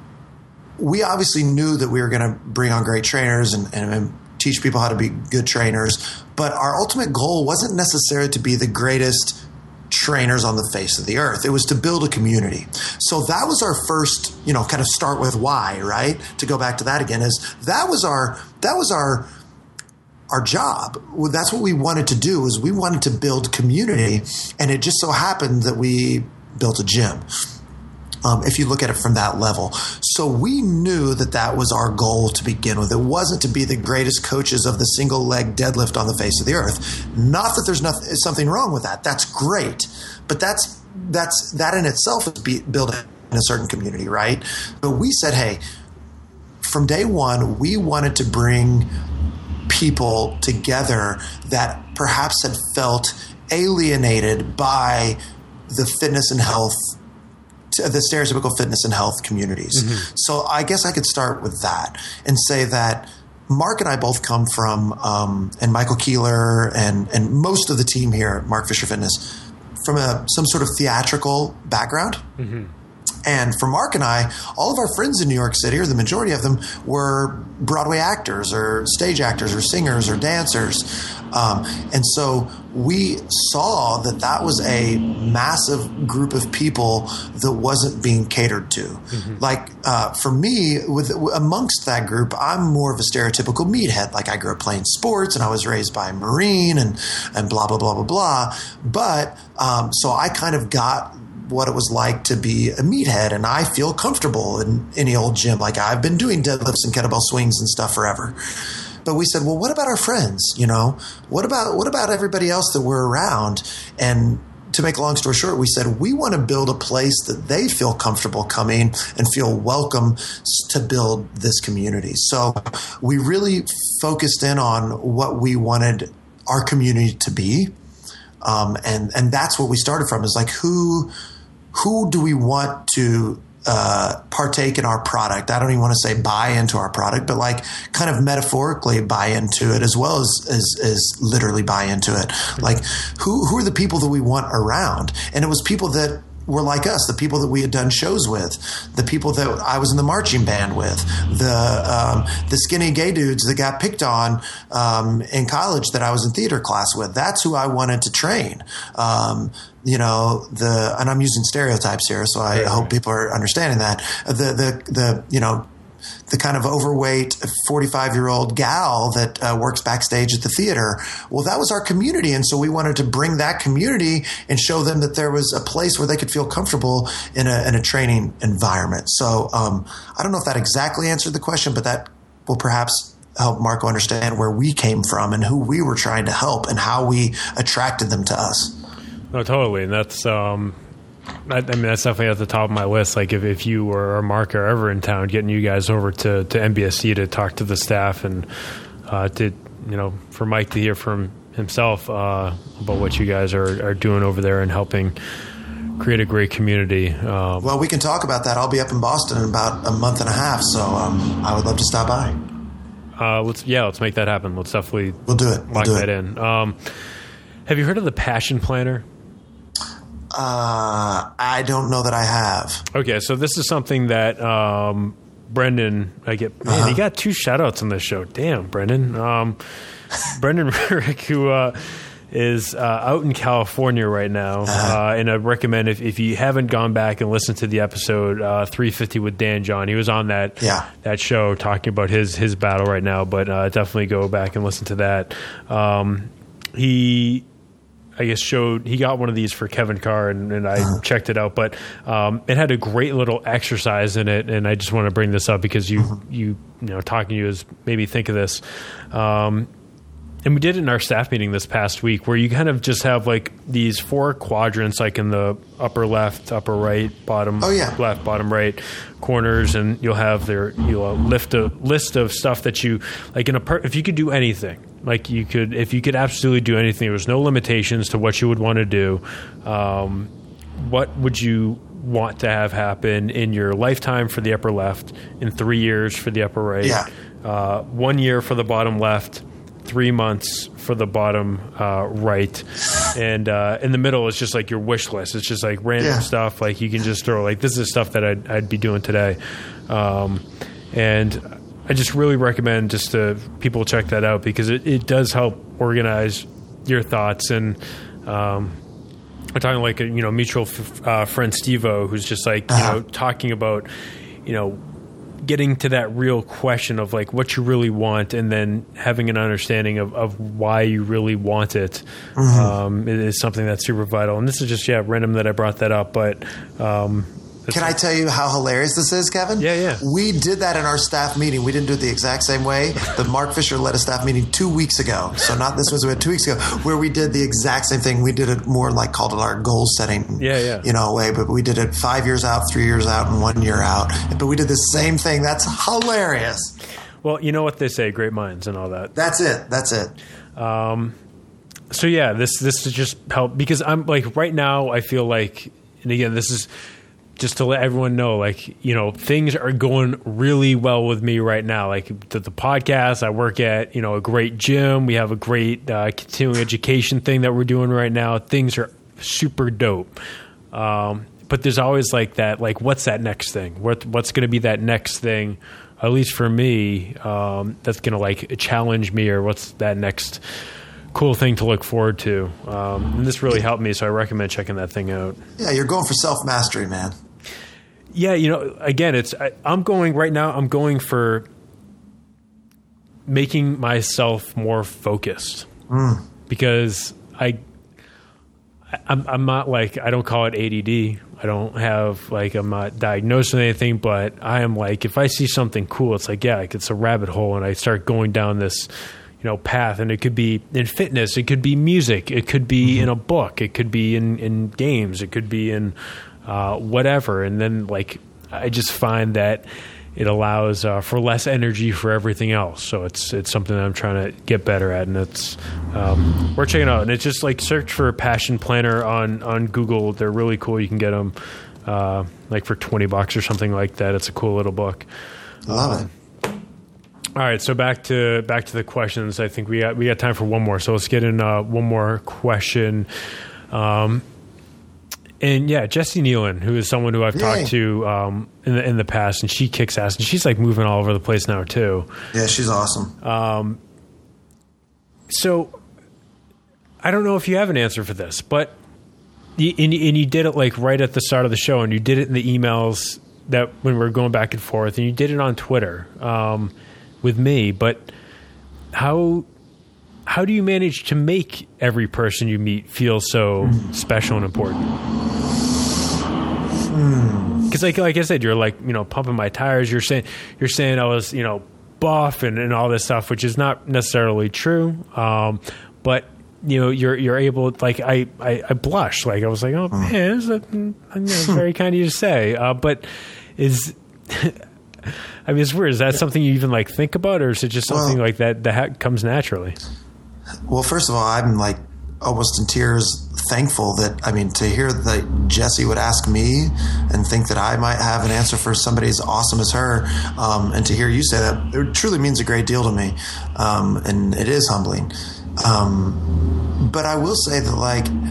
we obviously knew that we were going to bring on great trainers and, and, and teach people how to be good trainers. But our ultimate goal wasn't necessarily to be the greatest trainers on the face of the earth. It was to build a community. So that was our first, you know, kind of start with why, right? To go back to that again, is that was our, that was our, our job. Well, that's what we wanted to do, is we wanted to build community. And it just so happened that we built a gym. Um, if you look at it from that level. So we knew that that was our goal to begin with. It wasn't to be the greatest coaches of the single leg deadlift on the face of the earth. Not that there's nothing, something wrong with that. That's great. But that's, that's, that in itself is be, building a certain community, right? But we said, hey, from day one, we wanted to bring people together that perhaps had felt alienated by the fitness and health, the stereotypical fitness and health communities. Mm-hmm. So I guess I could start with that and say that Mark and I both come from, um, and Michael Keeler and, and most of the team here at Mark Fisher Fitness, from a, some sort of theatrical background. Mm-hmm. And for Mark and I, all of our friends in New York City, or the majority of them, were Broadway actors or stage actors or singers or dancers. Um, and so we saw that that was a massive group of people that wasn't being catered to. Mm-hmm. Like uh, for me, with amongst that group, I'm more of a stereotypical meathead. Like I grew up playing sports and I was raised by a Marine and, and blah, blah, blah, blah, blah. But um, so I kind of got what it was like to be a meathead, and I feel comfortable in any old gym. Like I've been doing deadlifts and kettlebell swings and stuff forever. But we said, well, what about our friends? You know, what about what about everybody else that we're around? And to make a long story short, we said we want to build a place that they feel comfortable coming and feel welcome to build this community. So we really focused in on what we wanted our community to be, um, and and that's what we started from. Is like who. Who do we want to uh, partake in our product? I don't even want to say buy into our product, but like kind of metaphorically buy into it as well as, as, as literally buy into it. Like who, who are the people that we want around? And it was people that were like us, the people that we had done shows with, the people that I was in the marching band with, the um, the skinny gay dudes that got picked on um, in college that I was in theater class with. That's who I wanted to train. Um, you know, the and I'm using stereotypes here, so I right, hope right. people are understanding that. The the the you know. the kind of overweight forty-five-year-old gal that uh, works backstage at the theater. Well, that was our community, and so we wanted to bring that community and show them that there was a place where they could feel comfortable in a, in a training environment. So um, I don't know if that exactly answered the question, but that will perhaps help Marco understand where we came from and who we were trying to help and how we attracted them to us. No, totally, and that's um, I, I mean that's definitely at the top of my list. Like if, if you or Mark are ever in town, getting you guys over to, to M B S C to talk to the staff and uh, to you know for Mike to hear from himself uh, about what you guys are, are doing over there and helping create a great community. Um, well, we can talk about that. I'll be up in Boston in about a month and a half, so um, I would love to stop by. Uh, let's yeah, let's make that happen. Let's definitely we'll do it. We'll lock do that it. in. Um, have you heard of the Passion Planner? Uh, I don't know that I have. Okay, so this is something that um, Brendan, I get, man, Uh-huh. he got two shout outs on this show. Damn, Brendan. Um, Brendan Rick, who uh, is uh, out in California right now. Uh-huh. Uh, and I recommend if, if you haven't gone back and listened to the episode uh, three fifty with Dan John, he was on that Yeah. that show talking about his his battle right now. But uh, definitely go back and listen to that. Um, he, I guess, showed he got one of these for Kevin Carr, and, and I Uh-huh. checked it out. But um, it had a great little exercise in it, and I just want to bring this up because you Uh-huh. you you know talking to you has made me think of this. Um, And we did it in our staff meeting this past week, where you kind of just have like these four quadrants, like in the upper left, upper right, bottom Oh, yeah. left, bottom right corners, and you'll have their you'll lift a list of stuff that you like in a per- if you could do anything, like you could if you could absolutely do anything, there was no limitations to what you would want to do. Um, what would you want to have happen in your lifetime for the upper left, in three years for the upper right, Yeah. uh, one year for the bottom left, three months for the bottom uh, right, and uh, in the middle is just like your wish list. It's just like random Yeah. stuff. Like you can just throw like this is stuff that I'd, I'd be doing today, um, and I just really recommend just to people check that out because it, it does help organize your thoughts. And um, I'm talking like a you know mutual f- uh, friend Steve-O, who's just like you Uh-huh. know talking about you know. getting to that real question of like what you really want, and then having an understanding of, of why you really want it, Mm-hmm. um, it is something that's super vital. And this is just yeah random that I brought that up, but um, Can I tell you how hilarious this is, Kevin? Yeah, yeah. We did that in our staff meeting. We didn't do it the exact same way. The Mark Fisher led a staff meeting two weeks ago. So not this was we had two weeks ago, where we did the exact same thing. We did it more like called it our goal setting, Yeah, yeah. you know, way. But we did it five years out, three years out, and one year out. But we did the same thing. That's hilarious. well, you know what they say, great minds and all that. That's it. That's it. So yeah, this this is just help because I'm like right now I feel like, and again this is just to let everyone know, like you know things are going really well with me right now. Like the, the podcast, I work at you know a great gym. We have a great uh, continuing education thing that we're doing right now. Things are super dope. Um, but there's always like that, like what's that next thing? What what's going to be that next thing? At least for me, um, that's going to like challenge me, or what's that next cool thing to look forward to. Um, and this really helped me, so I recommend checking that thing out. Yeah, you're going for self mastery, man. Yeah, you know, again, it's I, I'm going right now. I'm going for making myself more focused because I, I'm, I'm not like I don't call it A D D. I don't have like I'm not diagnosed with anything, but I am like if I see something cool, it's like yeah, like it's a rabbit hole, and I start going down this. You know, path, and it could be in fitness, it could be music, it could be in a book, it could be in, in games, it could be in uh, whatever. And then, like, I just find that it allows uh, for less energy for everything else. So it's it's something that I'm trying to get better at, and it's um, we're checking it out. And it's just like search for Passion Planner on on Google. They're really cool. You can get them uh, like for twenty bucks or something like that. It's a cool little book. Love it. All right, so back to back to the questions. I think we got we got time for one more. So let's get in uh, one more question. Um, and yeah, Jessie Nealon, who is someone who I've Yay. talked to um, in the in the past, and she kicks ass, and she's like moving all over the place now too. Yeah, she's awesome. So I don't know if you have an answer for this, but you, and, and you did it like right at the start of the show, and you did it in the emails that when we were going back and forth, and you did it on Twitter. Um, with me, but how how do you manage to make every person you meet feel so special and important? Because like like I said, you're like you know pumping my tires. You're saying you're saying I was you know buff and, and all this stuff, which is not necessarily true. Um, but you know you're you're able like I, I, I blushed like I was like oh man, this is a, you know, very kind of you to say. Uh, but is I mean, it's weird. Is that something you even like think about, or is it just something well, like that that ha- comes naturally? Well, first of all, I'm like almost in tears, thankful that I mean to hear that Jessie would ask me and think that I might have an answer for somebody as awesome as her, um, and to hear you say that, it truly means a great deal to me, um, and it is humbling. Um, but I will say that like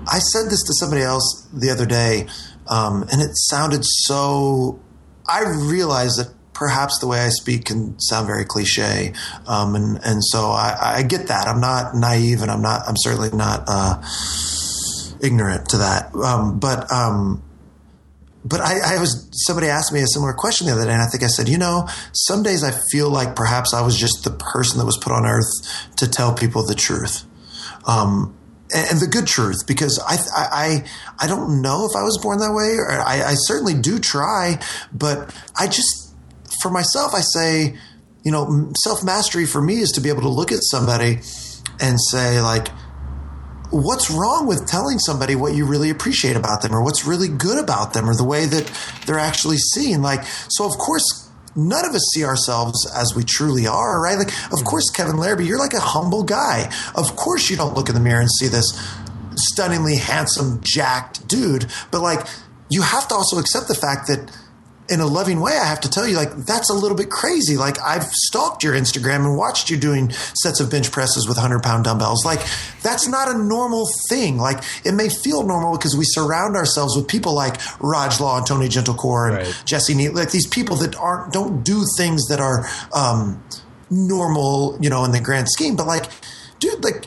I said this to somebody else the other day, um, and it sounded so. I realize that perhaps the way I speak can sound very cliche, um, and and so I, I get that. I'm not naive, and I'm not. I'm certainly not uh, ignorant to that. Um, but um, but I, I was. Somebody asked me a similar question the other day, and I think I said, you know, some days I feel like perhaps I was just the person that was put on earth to tell people the truth. Um, And the good truth, because I, I, I don't know if I was born that way, or I, I certainly do try, but I just, for myself, I say, you know, self-mastery for me is to be able to look at somebody and say, like, what's wrong with telling somebody what you really appreciate about them, or what's really good about them, or the way that they're actually seen? Like, so of course, none of us see ourselves as we truly are, right? Like, of course, Kevin Larrabee, you're like a humble guy. Of course, you don't look in the mirror and see this stunningly handsome, jacked dude. But like, you have to also accept the fact that in a loving way, I have to tell you, like, that's a little bit crazy. Like, I've stalked your Instagram and watched you doing sets of bench presses with hundred pound dumbbells. Like, that's not a normal thing. Like, it may feel normal because we surround ourselves with people like Raj Law and Tony Gentlecore and right. Jesse Neal, like these people that aren't, don't do things that are um, normal, you know, in the grand scheme. But like, dude, like,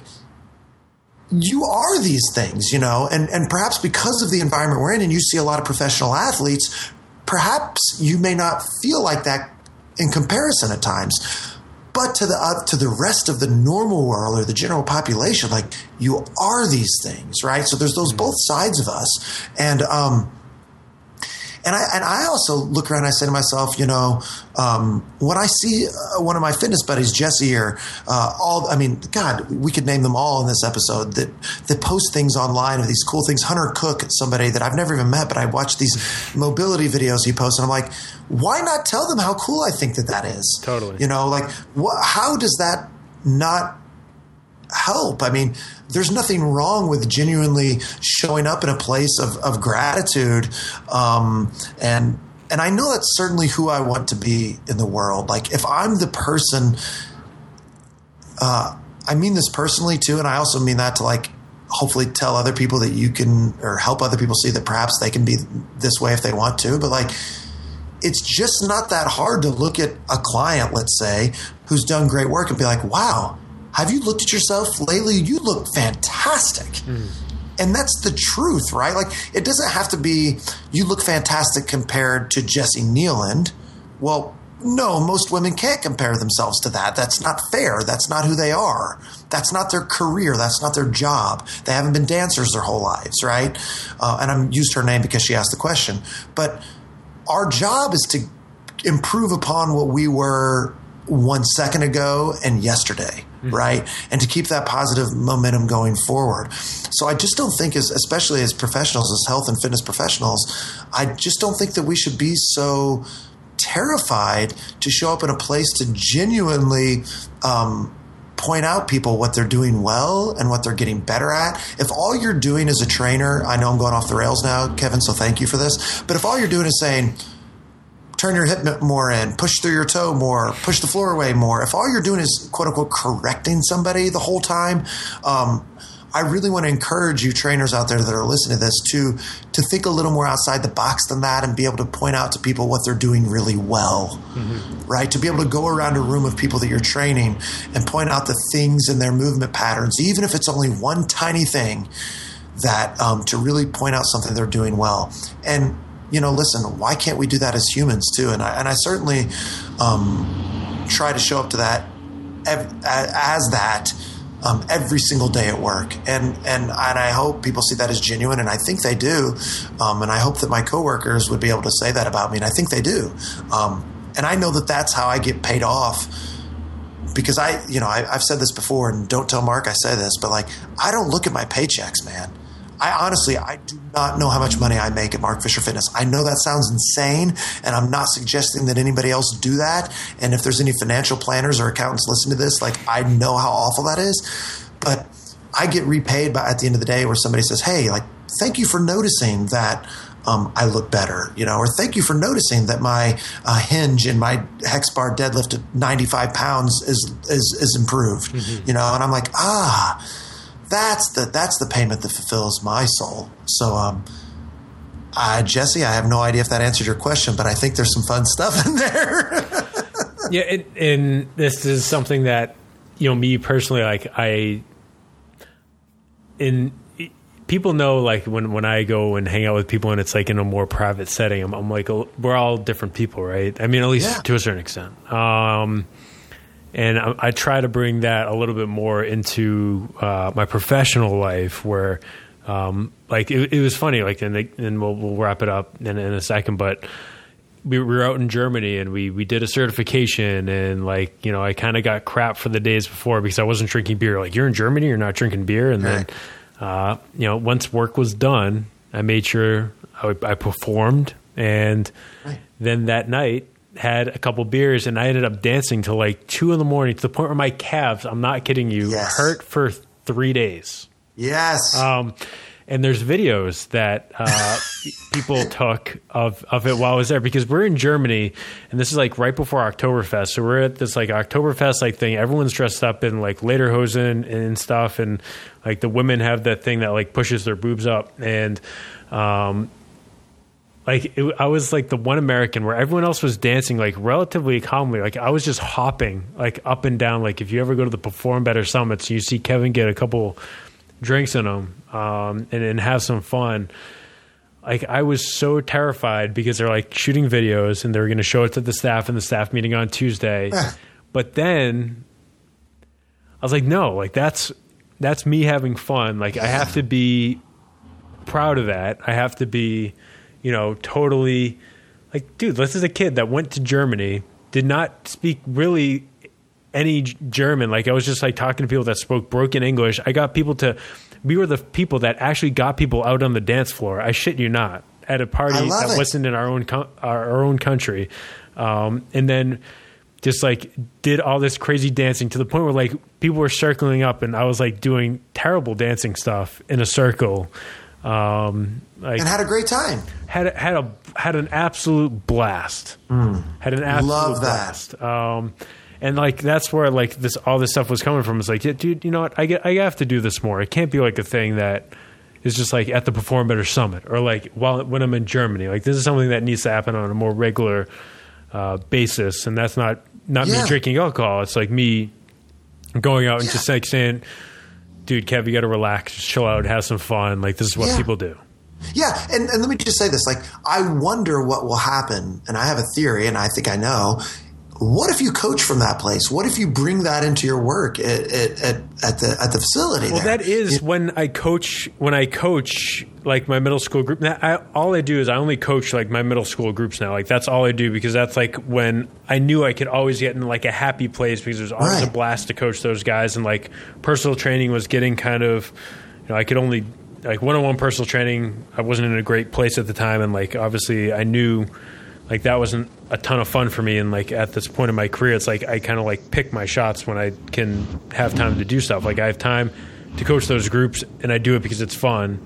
you are these things, you know, and, and perhaps because of the environment we're in, and you see a lot of professional athletes, perhaps you may not feel like that in comparison at times, but to the uh, to the rest of the normal world or the general population, like, you are these things, right? So there's those both sides of us, and um, and I and I also look around and I say to myself, you know, um, when I see uh, one of my fitness buddies, Jesse, or uh, all, I mean, God, we could name them all in this episode that that post things online of these cool things. Hunter Cook, somebody that I've never even met, but I watch these mobility videos he posts, and I'm like, why not tell them how cool I think that that is? Totally. You know, like, wh- how does that not help? I mean, there's nothing wrong with genuinely showing up in a place of, of gratitude. Um, and, and I know that's certainly who I want to be in the world. Like, if I'm the person, uh, I mean this personally too. And I also mean that to, like, hopefully tell other people that you can, or help other people see that perhaps they can be this way if they want to. But like, it's just not that hard to look at a client, let's say, who's done great work and be like, wow, have you looked at yourself lately? You look fantastic. Mm. And that's the truth, right? Like, it doesn't have to be, you look fantastic compared to Jesse Nealand. Well, no, most women can't compare themselves to that. That's not fair. That's not who they are. That's not their career. That's not their job. They haven't been dancers their whole lives, right? Uh, and I used her name because she asked the question. But our job is to improve upon what we were one second ago and yesterday, mm-hmm. right? And to keep that positive momentum going forward. So I just don't think, as, especially as professionals, as health and fitness professionals, I just don't think that we should be so terrified to show up in a place to genuinely um, point out people what they're doing well and what they're getting better at. If all you're doing as a trainer, I know I'm going off the rails now, Kevin, so thank you for this, but if all you're doing is saying, turn your hip more in, push through your toe more, push the floor away more, if all you're doing is, quote unquote, correcting somebody the whole time, um, I really want to encourage you trainers out there that are listening to this to to think a little more outside the box than that and be able to point out to people what they're doing really well, mm-hmm. right? To be able to go around a room of people that you're training and point out the things in their movement patterns, even if it's only one tiny thing, that um, to really point out something they're doing well. And, you know, listen, why can't we do that as humans too? And I, and I certainly um, try to show up to that ev- as that Um, every single day at work. And, and, and I hope people see that as genuine, and I think they do. Um, and I hope that my coworkers would be able to say that about me, and I think they do. Um, and I know that that's how I get paid off, because I, you know, I, I've said this before, and don't tell Mark I say this, but like, I don't look at my paychecks, man. I honestly, I do not know how much money I make at Mark Fisher Fitness. I know that sounds insane, and I'm not suggesting that anybody else do that. And if there's any financial planners or accountants listening to this, like, I know how awful that is. But I get repaid by, at the end of the day, where somebody says, hey, like, thank you for noticing that um, I look better, you know, or thank you for noticing that my uh, hinge in my hex bar deadlift at ninety-five pounds is is, is improved, mm-hmm. you know. And I'm like, ah, That's the that's the payment that fulfills my soul. So, um, uh, Jesse, I have no idea if that answered your question, but I think there's some fun stuff in there. Yeah, it, and this is something that, you know, me personally, like I, in people know, like when, when I go and hang out with people and it's like in a more private setting, I'm, I'm like, we're all different people, right? I mean, at least yeah. to a certain extent. Um, and I, I try to bring that a little bit more into uh, my professional life where, um, like, it, it was funny, like, and, and we'll, we'll wrap it up in, in a second, but we were out in Germany and we, we did a certification and, like, you know, I kind of got crap for the days before because I wasn't drinking beer. Like, you're in Germany, you're not drinking beer. And right. then, uh, you know, once work was done, I made sure I, I performed. And right. then that night, had a couple beers and I ended up dancing till like two in the morning to the point where my calves, I'm not kidding you, yes. hurt for three days. Yes. Um, and there's videos that uh, people took of, of it while I was there because we're in Germany and this is like right before Oktoberfest. So we're at this like Oktoberfest like thing. Everyone's dressed up in like lederhosen and stuff. And like the women have that thing that like pushes their boobs up. And, um, Like it, I was like the one American where everyone else was dancing like relatively calmly. Like I was just hopping like up and down. Like if you ever go to the Perform Better Summits, you see Kevin get a couple drinks in them um, and, and have some fun. Like I was so terrified because they're like shooting videos and they were going to show it to the staff in the staff meeting on Tuesday. But then I was like, no, like that's that's me having fun. Like I have to be proud of that. I have to be. You know, totally like, dude, this is a kid that went to Germany, did not speak really any German. Like I was just like talking to people that spoke broken English. I got people to, we were the people that actually got people out on the dance floor. I shit you not, at a party that it. wasn't in our own, our own country. Um, and then just like did all this crazy dancing to the point where like people were circling up and I was like doing terrible dancing stuff in a circle. Um, like, and had a great time. Had had a had an absolute blast. Mm. Had an absolute Love blast. That. Um, and like that's where like this all this stuff was coming from. It's like, yeah, dude, you know what? I get I have to do this more. It can't be like a thing that is just like at the Perform Better Summit or like while when I'm in Germany. Like this is something that needs to happen on a more regular uh, basis. And that's not not yeah. me drinking alcohol. It's like me going out and yeah. just like saying, dude, Kev, you got to relax, just chill out, have some fun. Like, this is what yeah. people do. Yeah, and, and let me just say this. Like, I wonder what will happen, and I have a theory, and I think I know. What if you coach from that place? What if you bring that into your work at, at, at, at the at the facility? Well, there? that is you, when I coach. When I coach, like my middle school group. I, all I do is I only coach like my middle school groups now. Like that's all I do because that's like when I knew I could always get in like a happy place because there's always right. a blast to coach those guys. And like personal training was getting kind of, you know, I could only like one-on-one personal training. I wasn't in a great place at the time, and like obviously I knew. Like that wasn't a ton of fun for me, and like at this point in my career, it's like I kind of like pick my shots when I can have time to do stuff. Like I have time to coach those groups, and I do it because it's fun.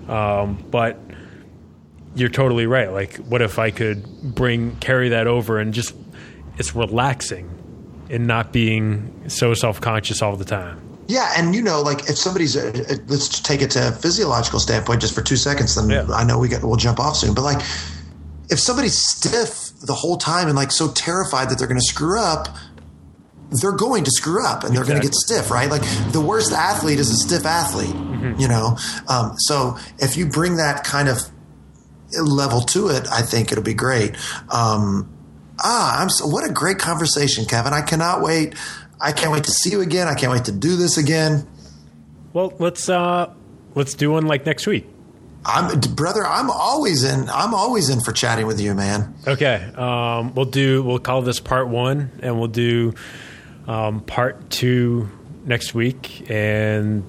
Um, but you're totally right. Like, what if I could bring carry that over and just it's relaxing and not being so self-conscious all the time. Yeah, and you know, like if somebody's uh, uh, let's take it to a physiological standpoint just for two seconds. Then yeah. I know we got we'll jump off soon, but like. If somebody's stiff the whole time and like so terrified that they're going to screw up, they're going to screw up and they're exactly. going to get stiff, right? Like the worst athlete is a stiff athlete, mm-hmm. you know? Um, so if you bring that kind of level to it, I think it'll be great. Um, ah, I'm so, what a great conversation, Kevin. I cannot wait. I can't wait to see you again. I can't wait to do this again. Well, let's, uh, let's do one like next week. I'm brother. I'm always in. I'm always in for chatting with you, man. Okay, um, we'll do. We'll call this part one, and we'll do um, part two next week. And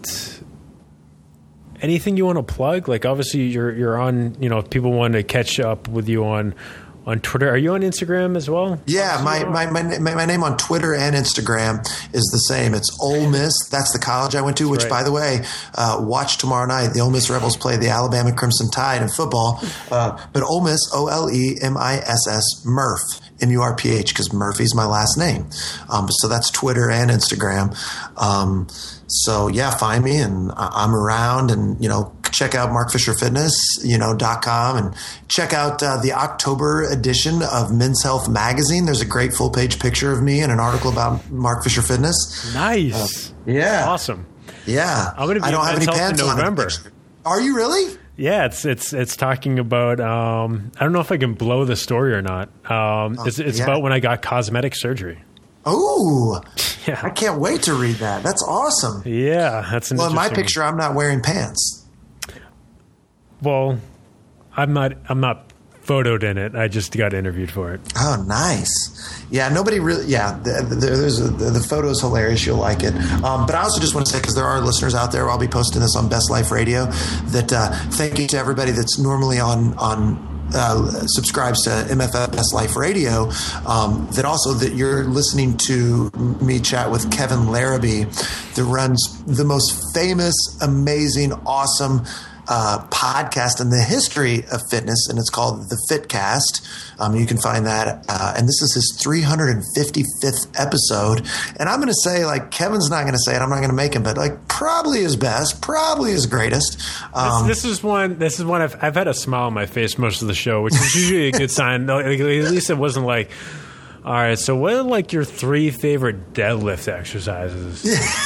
anything you want to plug? Like, obviously, you're you're on. You know, if people want to catch up with you on on Twitter. Are you on Instagram as well? Yeah, my my, my my name on Twitter and Instagram is the same. It's Ole Miss. That's the college I went to. Which, right. by the way, uh, watch tomorrow night. The Ole Miss Rebels play the Alabama Crimson Tide in football. Uh, but Ole Miss, O L E M I S S, Murph M U R P H, because Murphy's my last name. Um, so that's Twitter and Instagram. Um, so yeah, find me, and I'm around, and, you know, check out Mark Fisher Fitness, you know, dot com, and check out uh, the October edition of Men's Health Magazine. There's a great full page picture of me and an article about Mark Fisher Fitness. Nice. Uh, yeah. Awesome. Yeah. I'm going to be I don't in have any Men's pants Health in November. on. Are you really? Yeah, it's it's it's talking about. Um, I don't know if I can blow the story or not. Um, Oh, it's it's yeah. about when I got cosmetic surgery. Oh, Yeah, I can't wait to read that. That's awesome. yeah, that's an Well, in my interesting- picture, I'm not wearing pants. Well, I'm not. I'm not photoed in it. I just got interviewed for it. Oh, nice. Yeah, nobody really. Yeah, the, the, there's a, the, the photo's hilarious. You'll like it. Um, but I also just want to say, because there are listeners out there, I'll be posting this on Best Life Radio. That uh, thank you to everybody that's normally on on. Uh, subscribes to M F F Best Life Radio, um, that also that you're listening to me chat with Kevin Larrabee, that runs the most famous, amazing, awesome uh, podcast in the history of fitness, and it's called The Fitcast. Um, you can find that, uh, and this is his three hundred fifty-fifth episode. And I'm going to say, like, Kevin's not going to say it. I'm not going to make him, but like, probably his best, probably his greatest. Um, This, this is one. This is one. I've I've had a smile on my face most of the show, which is usually a good sign. Like, at least it wasn't like, all right. So, what are like your three favorite deadlift exercises?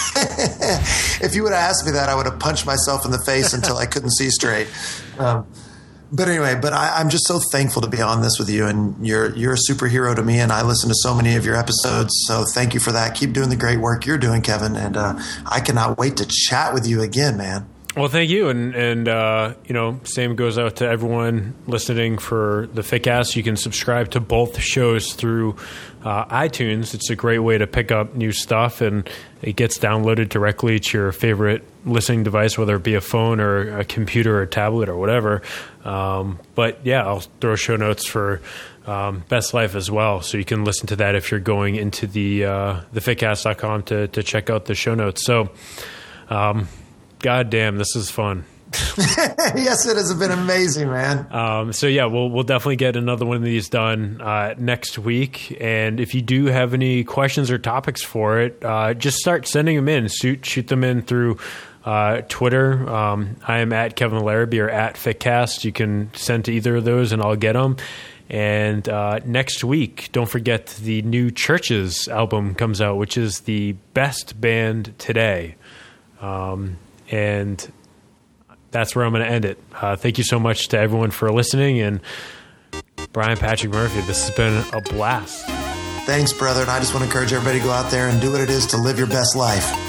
If you would have asked me that, I would have punched myself in the face until I couldn't see straight. Um, but anyway, but I, I'm just so thankful to be on this with you, and you're you're a superhero to me, and I listen to so many of your episodes. So thank you for that. Keep doing the great work you're doing, Kevin, and uh, I cannot wait to chat with you again, man. Well, thank you, and and uh, you know, same goes out to everyone listening for the Fitcast. You can subscribe to both shows through uh, iTunes. It's a great way to pick up new stuff, and it gets downloaded directly to your favorite listening device, whether it be a phone or a computer or a tablet or whatever. Um, but yeah, I'll throw show notes for um, Best Life as well, so you can listen to that if you're going into the uh, the fitcast dot com to to check out the show notes. So. Um, God damn, this is fun. Yes, it has been amazing, man. Um, so yeah, we'll we'll definitely get another one of these done uh, next week. And if you do have any questions or topics for it, uh, just start sending them in. Shoot shoot them in through uh, Twitter. Um, I am at Kevin Larrabee or at Fitcast. You can send to either of those, and I'll get them. And uh, next week, don't forget the new Churches album comes out, which is the best band today. Um, And that's where I'm going to end it. Uh, thank you so much to everyone for listening. And Brian Patrick Murphy, this has been a blast. Thanks, brother. And I just want to encourage everybody to go out there and do what it is to live your best life.